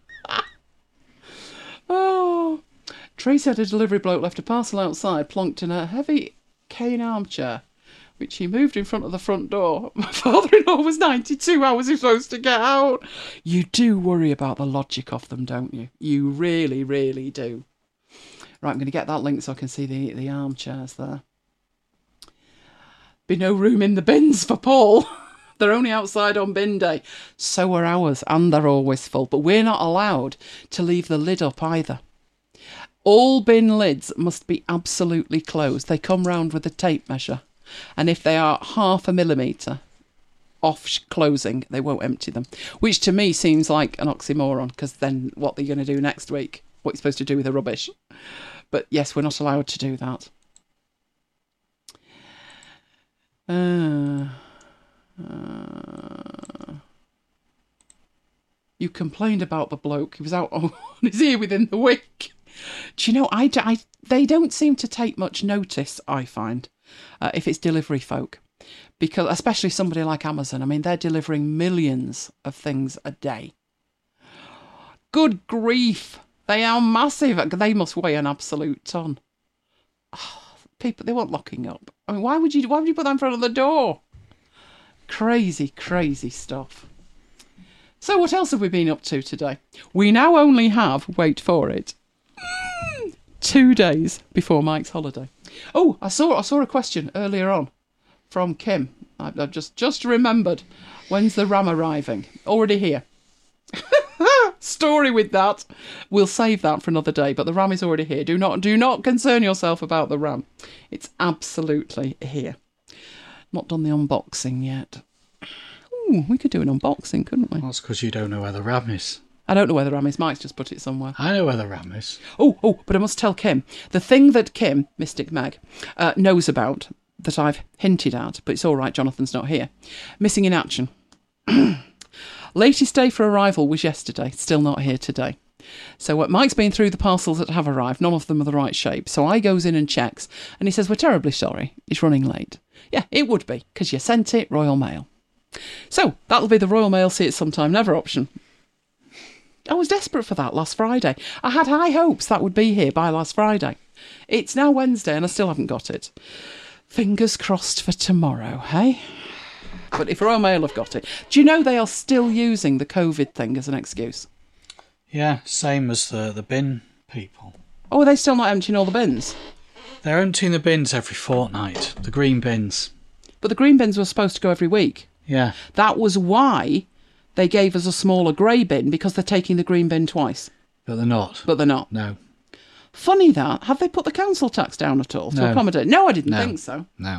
Oh... Tracy had a delivery bloke left a parcel outside, plonked in a heavy cane armchair, which he moved in front of the front door. My father-in-law was 92. How was he supposed to get out? You do worry about the logic of them, don't you? You really, really do. Right, I'm going to get that link so I can see the armchairs there. Be no room in the bins for Paul. They're only outside on bin day. So are ours, and they're always full. But we're not allowed to leave the lid up either. All bin lids must be absolutely closed. They come round with a tape measure. And if they are 0.5 millimetre off closing, they won't empty them. Which to me seems like an oxymoron, because then what are you going to do next week? What are you supposed to do with the rubbish? But yes, we're not allowed to do that. You complained about the bloke. He was out on his ear within the week. Do you know, they don't seem to take much notice, I find, if it's delivery folk. Because, especially somebody like Amazon, I mean, they're delivering millions of things a day. Good grief. They are massive. They must weigh an absolute ton. Oh, people, they weren't locking up. I mean, why would you put that in front of the door? Crazy, crazy stuff. So what else have we been up to today? We now only have, wait for it, 2 days before Mike's holiday. Oh, I saw a question earlier on from Kim. I've just remembered. When's the RAM arriving? Already here. Story with that. We'll save that for another day, but the RAM is already here. Do not concern yourself about the RAM. It's absolutely here. Not done the unboxing yet. Ooh, we could do an unboxing, couldn't we? Well, that's because you don't know where the RAM is. I don't know where the RAM is. Mike's just put it somewhere. I know where the RAM is. Oh, but I must tell Kim. The thing that Kim, Mystic Meg, knows about, that I've hinted at, but it's all right, Jonathan's not here. Missing in action. Latest day for arrival was yesterday. Still not here today. So Mike's been through the parcels that have arrived. None of them are the right shape. So I goes in and checks. And he says, we're terribly sorry. It's running late. Yeah, it would be, because you sent it Royal Mail. So that'll be the Royal Mail see it sometime never option. I was desperate for that last Friday. I had high hopes that would be here by last Friday. It's now Wednesday and I still haven't got it. Fingers crossed for tomorrow, hey? But if Royal Mail have got it... Do you know they are still using the COVID thing as an excuse? Yeah, same as the bin people. Oh, are they still not emptying all the bins? They're emptying the bins every fortnight, the green bins. But the green bins were supposed to go every week. Yeah. That was why they gave us a smaller grey bin, because they're taking the green bin twice. But they're not. But they're not. No. Funny that. Have they put the council tax down at all to accommodate? No, I didn't think so. No.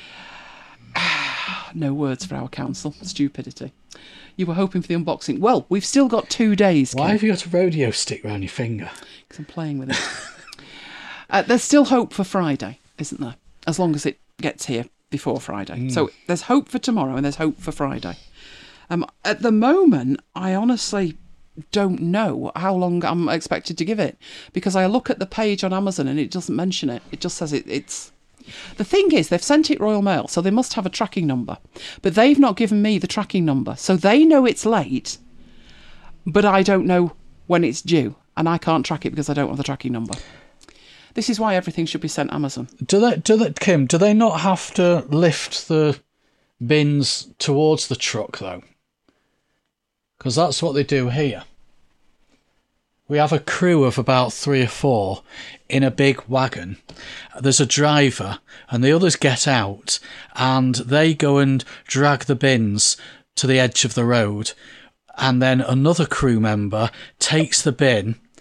No words for our council. Stupidity. You were hoping for the unboxing. Well, we've still got 2 days. Why have you got a rodeo stick round your finger? Because I'm playing with it. There's still hope for Friday, isn't there? As long as it gets here before Friday. So there's hope for tomorrow and there's hope for Friday. At the moment, I honestly don't know how long I'm expected to give it, because I look at the page on Amazon and it doesn't mention it. It just says it's... The thing is, they've sent it Royal Mail, so they must have a tracking number. But they've not given me the tracking number. So they know it's late, but I don't know when it's due. And I can't track it because I don't have the tracking number. This is why everything should be sent Amazon. Kim, do they not have to lift the bins towards the truck, though? Because that's what they do here. We have a crew of about 3 or 4 in a big wagon. There's a driver and the others get out and they go and drag the bins to the edge of the road. And then another crew member takes the bin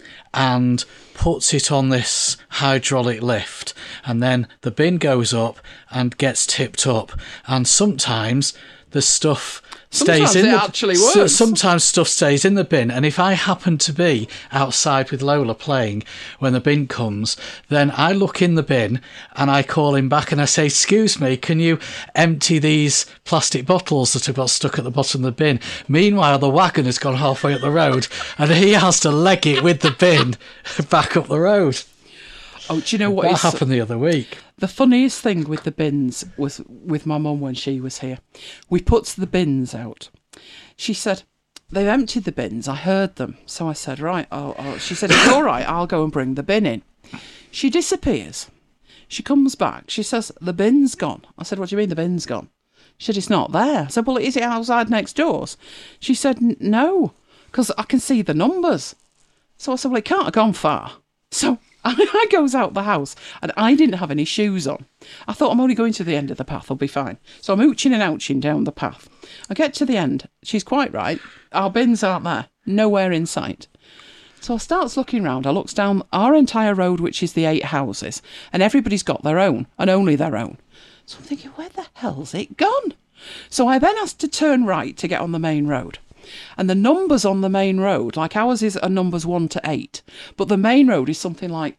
and puts it on this hydraulic lift, and then the bin goes up and gets tipped up, and sometimes the stuff stays in actually works. sometimes stuff stays in the bin, and if I happen to be outside with Lola playing when the bin comes, then I look in the bin and I call him back and I say, excuse me, can you empty these plastic bottles that have got stuck at the bottom of the bin? Meanwhile, the wagon has gone halfway up the road and he has to leg it with the bin back up the road. Oh, do you know what? That happened the other week. The funniest thing with the bins was with my mum when she was here. We put the bins out. She said, they've emptied the bins. I heard them. So I said, right. She said, it's all right. I'll go and bring the bin in. She disappears. She comes back. She says, the bin's gone. I said, what do you mean the bin's gone? She said, it's not there. I said, well, is it outside next doors? She said, no, because I can see the numbers. So I said, well, it can't have gone far. So I goes out the house and I didn't have any shoes on. I thought, I'm only going to the end of the path, I'll be fine. So I'm ooching and ouching down the path. I get to the end. She's quite right. Our bins aren't there. Nowhere in sight. So I starts looking round. I looks down our entire road, which is the 8 houses, and everybody's got their own and only their own. So I'm thinking, where the hell's it gone? So I then asked to turn right to get on the main road. And the numbers on the main road, like ours are numbers 1 to 8, but the main road is something like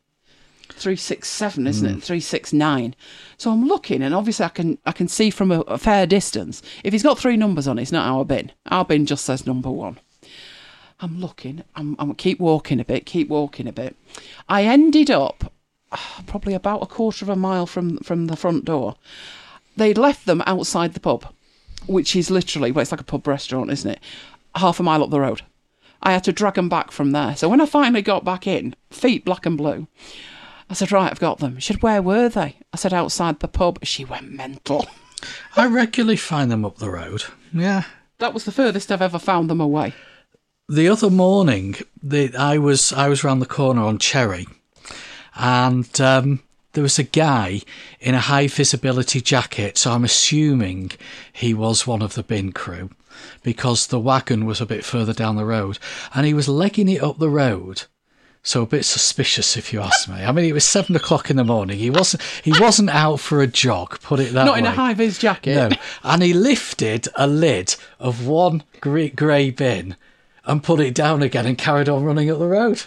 367, isn't it? 369. So I'm looking, and obviously I can see from a fair distance. If he's got 3 numbers on, it's not our bin. Our bin just says number 1. I'm looking. I'm keep walking a bit. I ended up probably about a quarter of a mile from the front door. They'd left them outside the pub, which is literally, well, it's like a pub restaurant, isn't it? Half a mile up the road. I had to drag them back from there. So when I finally got back in, feet black and blue, I said, right, I've got them. She said, where were they? I said, outside the pub. She went mental. I regularly find them up the road. Yeah. That was the furthest I've ever found them away. The other morning, I was round the corner on Cherry, and there was a guy in a high visibility jacket, so I'm assuming he was one of the bin crew, because the wagon was a bit further down the road, and he was legging it up the road. So a bit suspicious, if you ask me. I mean, it was 7 o'clock in the morning. He wasn't out for a jog, put it that way. Not in a high-vis jacket. No. And he lifted a lid of one grey bin and put it down again and carried on running up the road.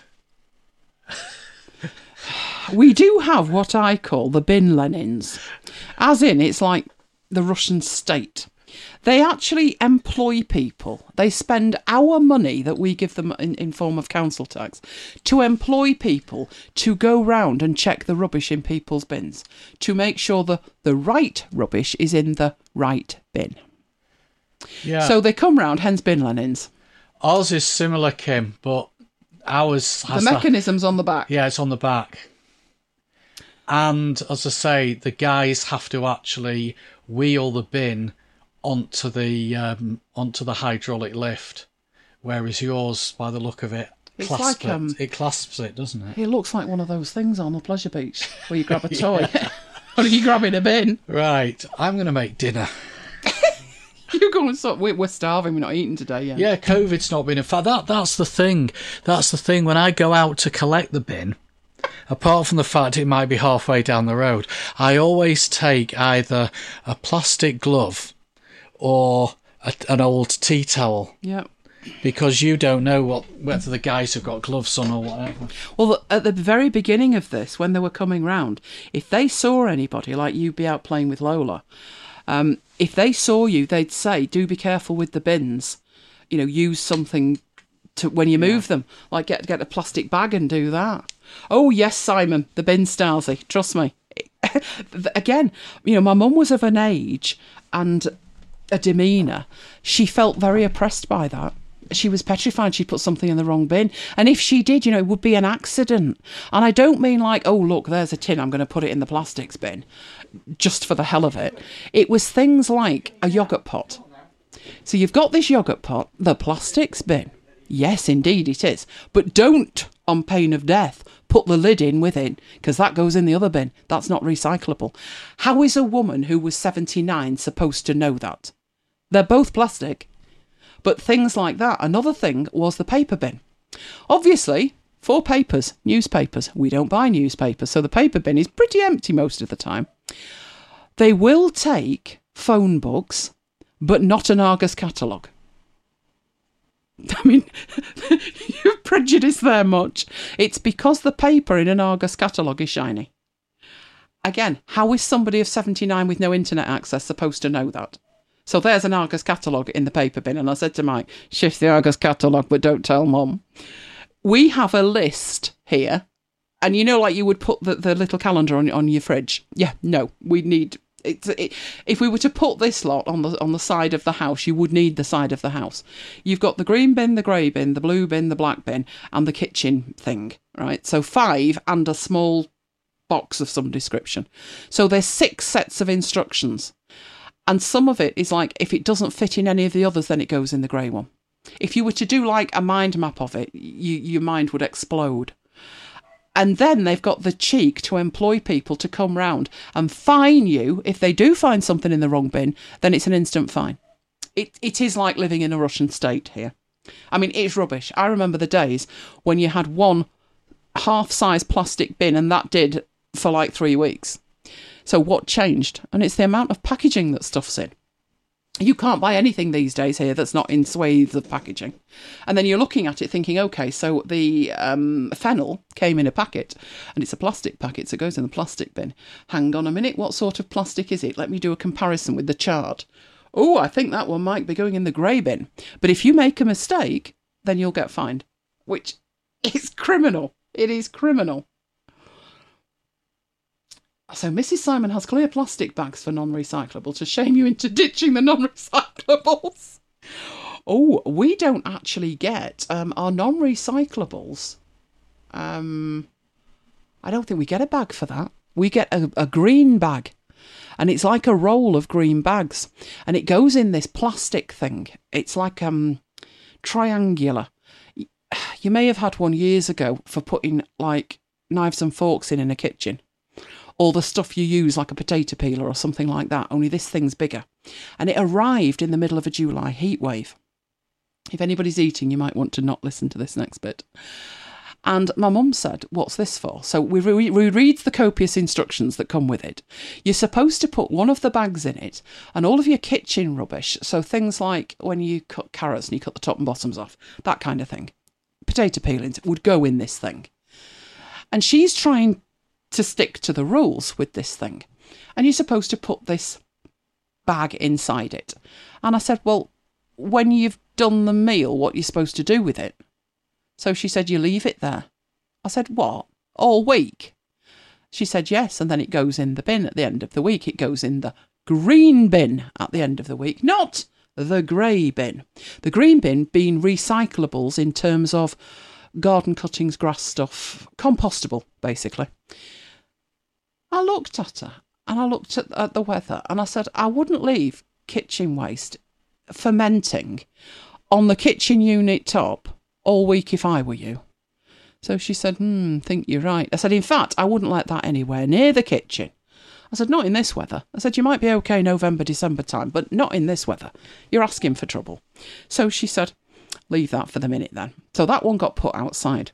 We do have what I call the bin Lenins. As in, it's like the Russian state. They actually employ people. They spend our money that we give them in form of council tax to employ people to go round and check the rubbish in people's bins to make sure the right rubbish is in the right bin. Yeah. So they come round, hence bin Lenins. Ours is similar, Kim, but ours has the mechanism's on the back. Yeah, it's on the back. And as I say, the guys have to actually wheel the bin onto the hydraulic lift, whereas yours, by the look of it, clasps it, doesn't it? It looks like one of those things on the pleasure beach where you grab a toy. Or you grab in a bin. Right, I'm going to make dinner. You go and stop. We're starving. We're not eating today yet. Yeah, COVID's not been a fact. That's the thing. That's the thing. When I go out to collect the bin, apart from the fact it might be halfway down the road, I always take either a plastic glove or an old tea towel. Yeah. Because you don't know whether the guys have got gloves on or whatever. Well, at the very beginning of this, when they were coming round, if they saw anybody, like you'd be out playing with Lola, if they saw you, they'd say, do be careful with the bins. You know, use something to when you move them. Like get a plastic bag and do that. Oh, yes, Simon, the bin Stasi. Trust me. Again, you know, my mum was of an age and a demeanour. She felt very oppressed by that. She was petrified she'd put something in the wrong bin. And if she did, you know, it would be an accident. And I don't mean like, oh, look, there's a tin, I'm going to put it in the plastics bin, just for the hell of it. It was things like a yoghurt pot. So you've got this yoghurt pot, the plastics bin. Yes, indeed it is. But don't, on pain of death, put the lid in with it, because that goes in the other bin. That's not recyclable. How is a woman who was 79 supposed to know that? They're both plastic. But things like that. Another thing was the paper bin. Obviously, 4 papers, newspapers. We don't buy newspapers, so the paper bin is pretty empty most of the time. They will take phone books, but not an Argos catalogue. I mean, you've prejudiced there much. It's because the paper in an Argos catalogue is shiny. Again, how is somebody of 79 with no internet access supposed to know that? So there's an Argos catalogue in the paper bin, and I said to Mike, shift the Argos catalogue, but don't tell Mum. We have a list here, and you know, like you would put the little calendar on your fridge. Yeah, no, we need... if we were to put this lot on the side of the house, you would need the side of the house. You've got the green bin, the grey bin, the blue bin, the black bin, and the kitchen thing, right? So 5 and a small box of some description. So there's 6 sets of instructions. And some of it is like, if it doesn't fit in any of the others, then it goes in the grey one. If you were to do like a mind map of it, your mind would explode. And then they've got the cheek to employ people to come round and fine you. If they do find something in the wrong bin, then it's an instant fine. It is like living in a Russian state here. I mean, it's rubbish. I remember the days when you had one half-size plastic bin, and that did for like 3 weeks. So what changed? And it's the amount of packaging that stuff's in. You can't buy anything these days here that's not in swathes of packaging. And then you're looking at it thinking, OK, so the fennel came in a packet, and it's a plastic packet, so it goes in the plastic bin. Hang on a minute, what sort of plastic is it? Let me do a comparison with the chart. Oh, I think that one might be going in the grey bin. But if you make a mistake, then you'll get fined, which is criminal. It is criminal. So Mrs. Simon has clear plastic bags for non-recyclable to shame you into ditching the non-recyclables. Oh, we don't actually get our non-recyclables. I don't think we get a bag for that. We get a green bag, and it's like a roll of green bags, and it goes in this plastic thing. It's like triangular. You may have had one years ago for putting like knives and forks in a kitchen. Or the stuff you use like a potato peeler or something like that, only this thing's bigger. And it arrived in the middle of a July heat wave. If anybody's eating, you might want to not listen to this next bit. And my mum said, what's this for? So we read the copious instructions that come with it. You're supposed to put one of the bags in it and all of your kitchen rubbish, so things like when you cut carrots and you cut the top and bottoms off, that kind of thing, potato peelings, would go in this thing. And she's trying to stick to the rules with this thing, and you're supposed to put this bag inside it. And I said, well, when you've done the meal, what are you supposed to do with it? So she said, you leave it there. I said, what, all week? She said, yes, and then it goes in the bin at the end of the week. It goes in the green bin at the end of the week, not the grey bin. The green bin being recyclables in terms of garden cuttings, grass stuff, compostable, basically. I looked at her and I looked at the weather and I said, I wouldn't leave kitchen waste fermenting on the kitchen unit top all week if I were you. So she said, think you're right. I said, in fact, I wouldn't let that anywhere near the kitchen. I said, not in this weather. I said, you might be okay November, December time, but not in this weather. You're asking for trouble. So she said, leave that for the minute then. So that one got put outside.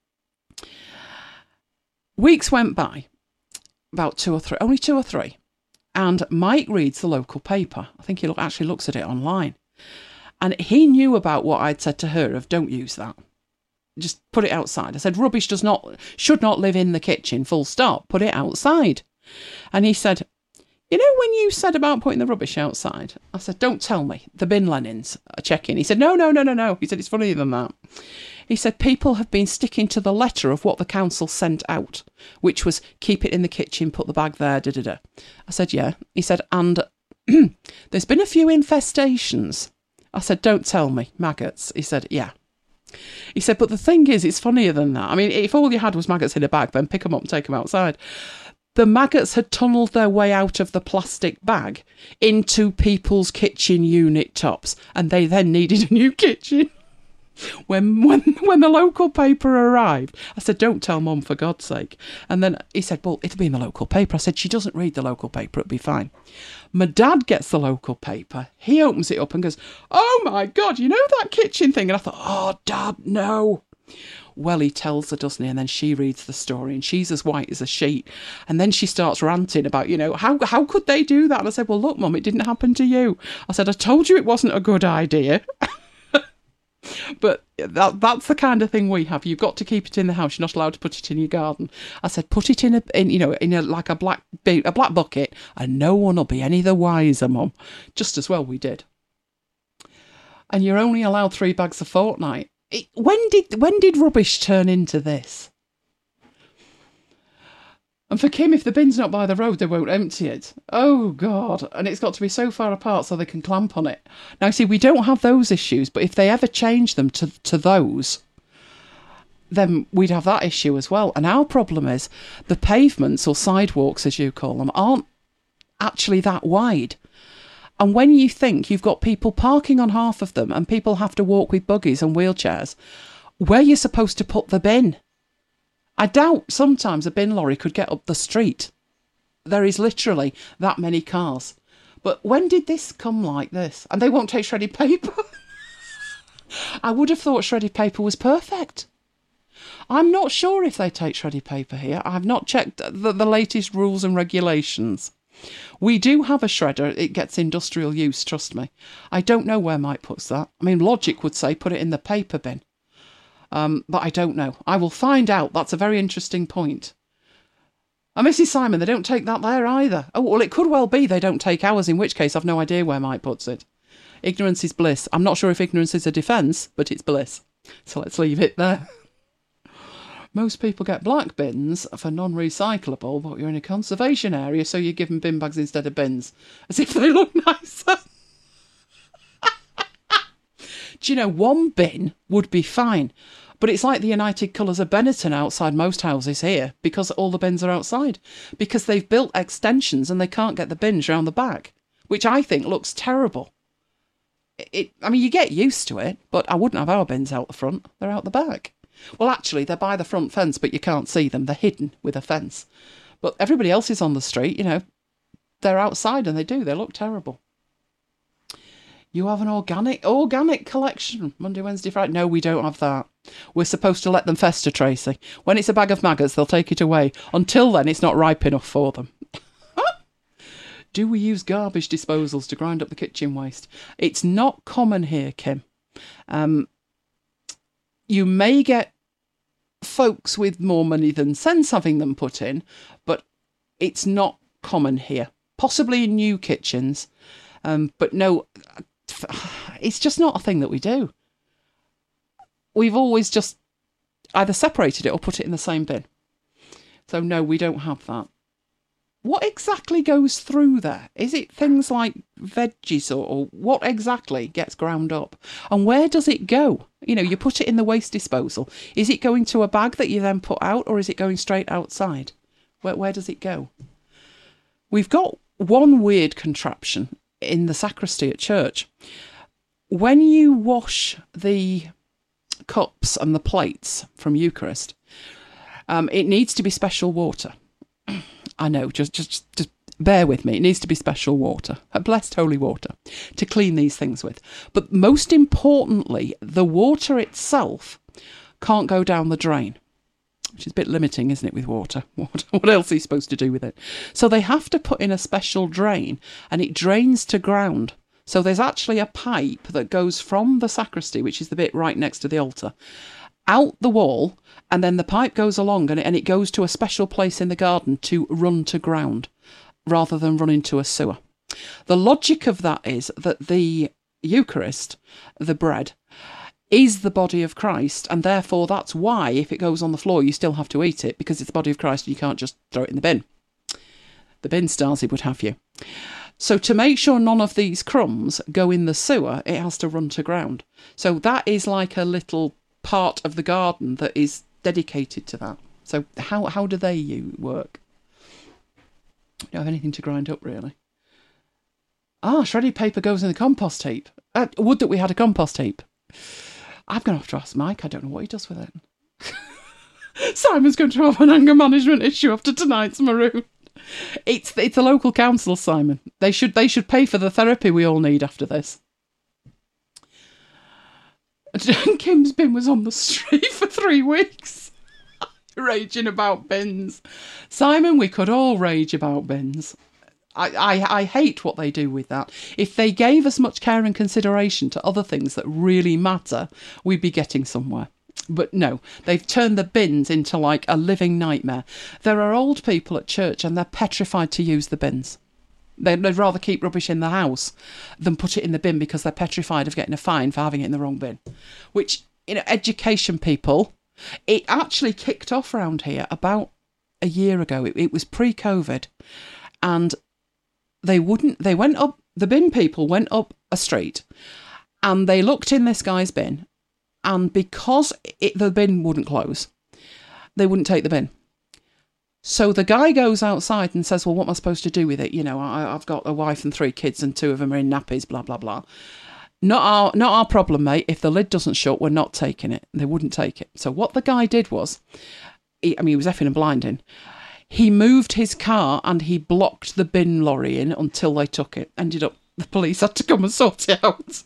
Weeks went by. About 2 or 3, only 2 or 3. And Mike reads the local paper. I think he actually looks at it online. And he knew about what I'd said to her of don't use that. Just put it outside. I said, rubbish should not live in the kitchen, full stop. Put it outside. And he said, you know when you said about putting the rubbish outside? I said, don't tell me. The bin Lenins are checking. He said, no. He said, it's funnier than that. He said, people have been sticking to the letter of what the council sent out, which was keep it in the kitchen, put the bag there, da-da-da. I said, yeah. He said, and there's been a few infestations. I said, don't tell me. Maggots. He said, yeah. He said, but the thing is, it's funnier than that. I mean, if all you had was maggots in a bag, then pick them up and take them outside. The maggots had tunnelled their way out of the plastic bag into people's kitchen unit tops, and they then needed a new kitchen. When the local paper arrived, I said, don't tell Mum for God's sake. And then he said, well, it'll be in the local paper. I said, she doesn't read the local paper, it'll be fine. My dad gets the local paper. He opens it up and goes, oh my God, you know that kitchen thing? And I thought, oh, Dad, no. Well, he tells her, doesn't he? And then she reads the story, and she's as white as a sheet. And then she starts ranting about, how could they do that? And I said, well, look, Mum, it didn't happen to you. I said, I told you it wasn't a good idea. But that's the kind of thing we have. You've got to keep it in the house. You're not allowed to put it in your garden. I said, put it in a black bucket, and no one will be any the wiser, Mum. Just as well we did. And you're only allowed 3 bags a fortnight. When did rubbish turn into this? And for Kim, if the bin's not by the road, they won't empty it. Oh, God. And it's got to be so far apart so they can clamp on it. Now, see, we don't have those issues, but if they ever change them to those, then we'd have that issue as well. And our problem is the pavements, or sidewalks, as you call them, aren't actually that wide. And when you think you've got people parking on half of them and people have to walk with buggies and wheelchairs, where you're supposed to put the bin? I doubt sometimes a bin lorry could get up the street. There is literally that many cars. But when did this come like this? And they won't take shredded paper. I would have thought shredded paper was perfect. I'm not sure if they take shredded paper here. I've not checked the latest rules and regulations. We do have a shredder. It gets industrial use, trust me. I don't know where Mike puts that. I mean, logic would say put it in the paper bin. But I don't know. I will find out. That's a very interesting point. And Mrs. Simon, they don't take that there either. Oh, well, it could well be they don't take ours, in which case I've no idea where Mike puts it. Ignorance is bliss. I'm not sure if ignorance is a defence, but it's bliss. So let's leave it there. Most people get black bins for non-recyclable, but you're in a conservation area, so you give them bin bags instead of bins. As if they look nicer. Do you know, one bin would be fine. But it's like the United Colours of Benetton outside most houses here, because all the bins are outside. Because they've built extensions and they can't get the bins round the back, which I think looks terrible. I mean, you get used to it, but I wouldn't have our bins out the front. They're out the back. Well, actually, they're by the front fence, but you can't see them. They're hidden with a fence. But everybody else is on the street, they're outside and they look terrible. You have an organic collection, Monday, Wednesday, Friday. No, we don't have that. We're supposed to let them fester, Tracy. When it's a bag of maggots, they'll take it away. Until then, it's not ripe enough for them. Do we use garbage disposals to grind up the kitchen waste? It's not common here, Kim. You may get folks with more money than sense having them put in, but it's not common here. Possibly in new kitchens, but no, it's just not a thing that we do. We've always just either separated it or put it in the same bin. So no, we don't have that. What exactly goes through there? Is it things like veggies or what exactly gets ground up? And where does it go? You put it in the waste disposal. Is it going to a bag that you then put out, or is it going straight outside? Where does it go? We've got one weird contraption in the sacristy at church. When you wash the cups and the plates from Eucharist, it needs to be special water. I know, just bear with me. It needs to be special water, a blessed holy water, to clean these things with. But most importantly, the water itself can't go down the drain, which is a bit limiting, isn't it, with water? What else are you supposed to do with it? So they have to put in a special drain, and it drains to ground. So there's actually a pipe that goes from the sacristy, which is the bit right next to the altar, out the wall, and then the pipe goes along and it goes to a special place in the garden to run to ground rather than run into a sewer. The logic of that is that the Eucharist, the bread, is the body of Christ, and therefore that's why if it goes on the floor you still have to eat it, because it's the body of Christ and you can't just throw it in the bin. The bin Stasi would have you. So to make sure none of these crumbs go in the sewer, it has to run to ground. So that is like a little part of the garden that is dedicated to that. So how do they work? You don't have anything to grind up, really. Shredded paper goes in the compost heap. Would that we had a compost heap. I'm going to have to ask Mike. I don't know what he does with it. Simon's going to have an anger management issue after tonight's Maroon. It's a local council, Simon. They should pay for the therapy we all need after this. And Kim's bin was on the street for 3 weeks, raging about bins. Simon, we could all rage about bins. I hate what they do with that. If they gave as much care and consideration to other things that really matter, we'd be getting somewhere. But no, they've turned the bins into like a living nightmare. There are old people at church and they're petrified to use the bins. They'd rather keep rubbish in the house than put it in the bin because they're petrified of getting a fine for having it in the wrong bin. Which, education people, it actually kicked off around here about a year ago. It was pre-COVID, and the bin people went up a street and they looked in this guy's bin, and because the bin wouldn't close, they wouldn't take the bin. So the guy goes outside and says, well, what am I supposed to do with it? I've got a wife and 3 kids and 2 of them are in nappies, blah, blah, blah. Not our problem, mate. If the lid doesn't shut, we're not taking it. They wouldn't take it. So what the guy did was, he was effing and blinding. He moved his car and he blocked the bin lorry in until they took it. Ended up, the police had to come and sort it out.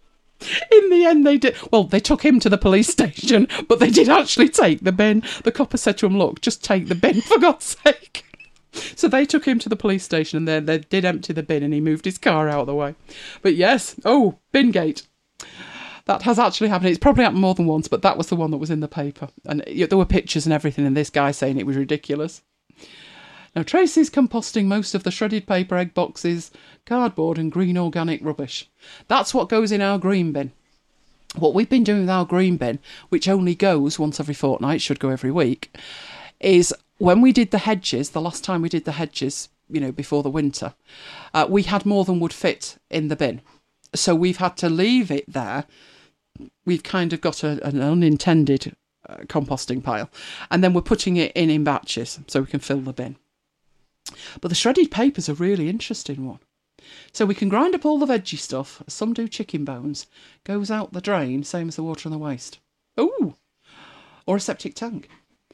In the end, they did. Well, they took him to the police station, but they did actually take the bin. The copper said to him, look, just take the bin, for God's sake. So they took him to the police station and they did empty the bin and he moved his car out of the way. But yes, Bingate. That has actually happened. It's probably happened more than once, but that was the one that was in the paper. And there were pictures and everything, and this guy saying it was ridiculous. Now, Tracy's composting most of the shredded paper, egg boxes, cardboard and green organic rubbish. That's what goes in our green bin. What we've been doing with our green bin, which only goes once every fortnight, should go every week, is when we did the hedges, the last time we did the hedges, before the winter, we had more than would fit in the bin. So we've had to leave it there. We've kind of got an unintended composting pile. And then we're putting it in batches so we can fill the bin. But the shredded paper's a really interesting one. So we can grind up all the veggie stuff, some do chicken bones, goes out the drain, same as the water and the waste. Ooh! Or a septic tank.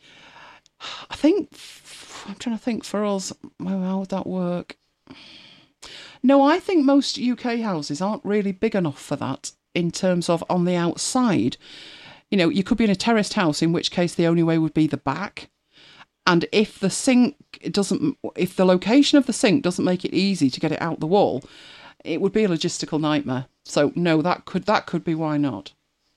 I'm trying to think for us, how would that work? No, I think most UK houses aren't really big enough for that in terms of on the outside. You could be in a terraced house, in which case the only way would be the back. And if the location of the sink doesn't make it easy to get it out the wall, it would be a logistical nightmare. So no, that could be why not.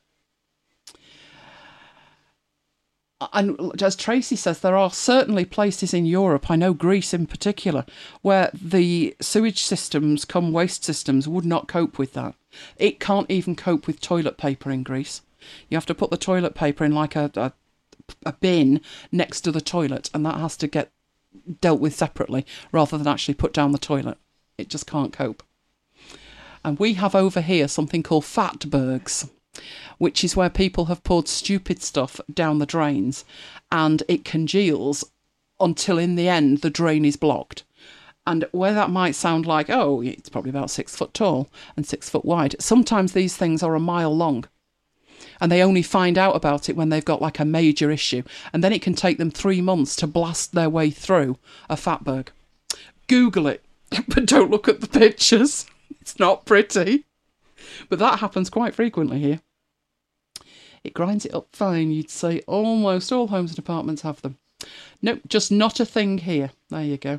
And as Tracy says, there are certainly places in Europe, I know Greece in particular, where the sewage systems cum waste systems would not cope with that. It can't even cope with toilet paper in Greece. You have to put the toilet paper in like a bin next to the toilet, and that has to get dealt with separately rather than actually put down the toilet. It just can't cope. And we have over here something called fatbergs, which is where people have poured stupid stuff down the drains and it congeals until in the end the drain is blocked. And where that might sound like, it's probably about 6 foot tall and 6 foot wide, sometimes these things are a mile long. And they only find out about it when they've got like a major issue. And then it can take them 3 months to blast their way through a fatberg. Google it, but don't look at the pictures. It's not pretty. But that happens quite frequently here. It grinds it up fine. You'd say almost all homes and apartments have them. Nope, just not a thing here. There you go.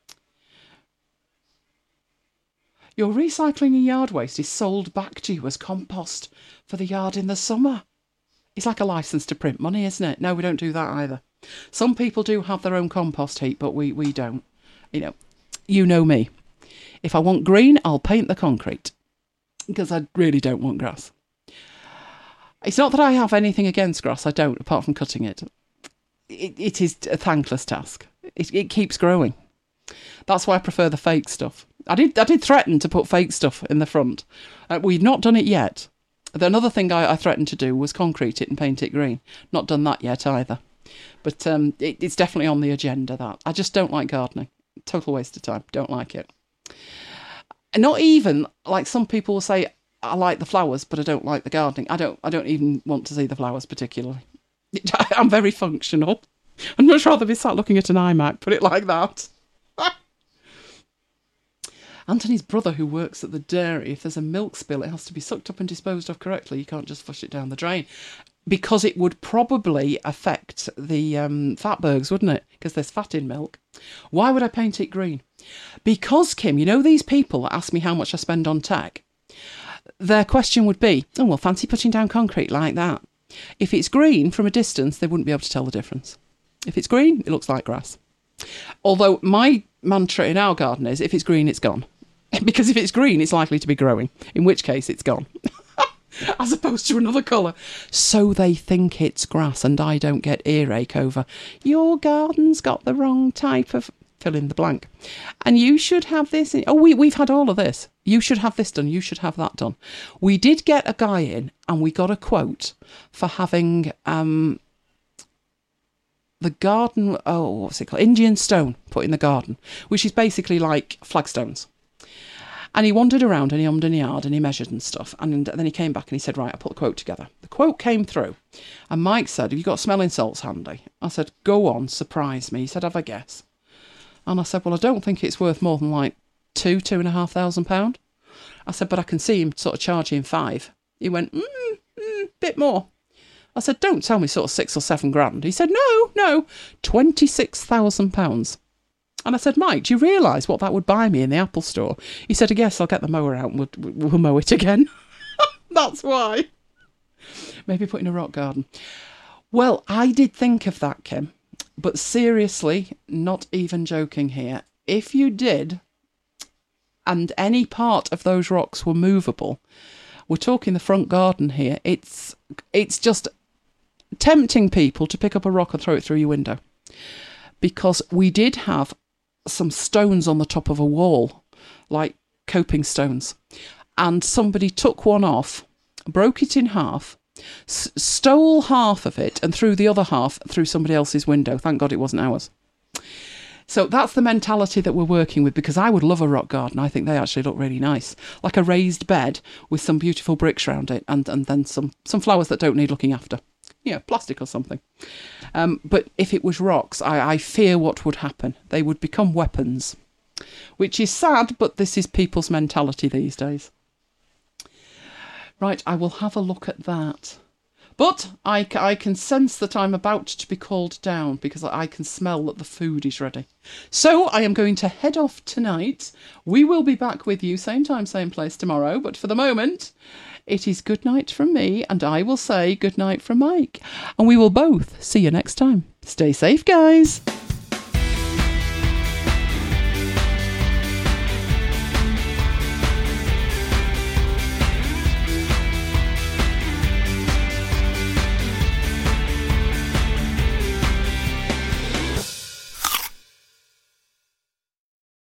Your recycling and yard waste is sold back to you as compost for the yard in the summer. It's like a licence to print money, isn't it? No, we don't do that either. Some people do have their own compost heap, but we don't. You know me. If I want green, I'll paint the concrete, because I really don't want grass. It's not that I have anything against grass, I don't, apart from cutting it. It is a thankless task. It keeps growing. That's why I prefer the fake stuff. I did threaten to put fake stuff in the front. We've not done it yet. Another thing I threatened to do was concrete it and paint it green. Not done that yet either. But it's definitely on the agenda, that. I just don't like gardening. Total waste of time. Don't like it. And not even, like some people will say, I like the flowers, but I don't like the gardening. I don't even want to see the flowers particularly. I'm very functional. I'd much rather be sat looking at an iMac, put it like that. Anthony's brother, who works at the dairy, if there's a milk spill, it has to be sucked up and disposed of correctly. You can't just flush it down the drain. Because it would probably affect the fatbergs, wouldn't it? Because there's fat in milk. Why would I paint it green? Because, Kim, you know these people that ask me how much I spend on tech? Their question would be, oh, well, fancy putting down concrete like that. If it's green from a distance, they wouldn't be able to tell the difference. If it's green, it looks like grass. Although my mantra in our garden is, if it's green, it's gone. Because if it's green, it's likely to be growing, in which case it's gone. As opposed to another colour. So they think it's grass, and I don't get earache over, your garden's got the wrong type of... fill in the blank. And you should have this... we've had all of this. You should have this done. You should have that done. We did get a guy in, and we got a quote for having... the garden, what's it called? Indian stone put in the garden, which is basically like flagstones. And he wandered around and he ummed and he ahed and he measured and stuff. And then he came back and he said, right, I'll put the quote together. The quote came through. And Mike said, have you got smelling salts handy? I said, go on, surprise me. He said, have a guess. And I said, well, I don't think it's worth more than like £2,500. I said, but I can see him sort of charging £5,000. He went, bit more. I said, don't tell me sort of £6,000 or £7,000. He said, no, £26,000. And I said, Mike, do you realise what that would buy me in the Apple store? He said, I guess I'll get the mower out and we'll mow it again. That's why. Maybe put in a rock garden. Well, I did think of that, Kim. But seriously, not even joking here. If you did, and any part of those rocks were movable, we're talking the front garden here, it's just tempting people to pick up a rock and throw it through your window. Because we did have some stones on the top of a wall, like coping stones. And somebody took one off, broke it in half, stole half of it and threw the other half through somebody else's window. Thank God it wasn't ours. So that's the mentality that we're working with, because I would love a rock garden. I think they actually look really nice. Like a raised bed with some beautiful bricks around it and then some flowers that don't need looking after. Yeah, plastic or something. But if it was rocks, I fear what would happen. They would become weapons, which is sad, but this is people's mentality these days. Right, I will have a look at that. But I can sense that I'm about to be called down because I can smell that the food is ready. So I am going to head off tonight. We will be back with you same time, same place tomorrow. But for the moment, it is good night from me, and I will say good night from Mike. And we will both see you next time. Stay safe, guys.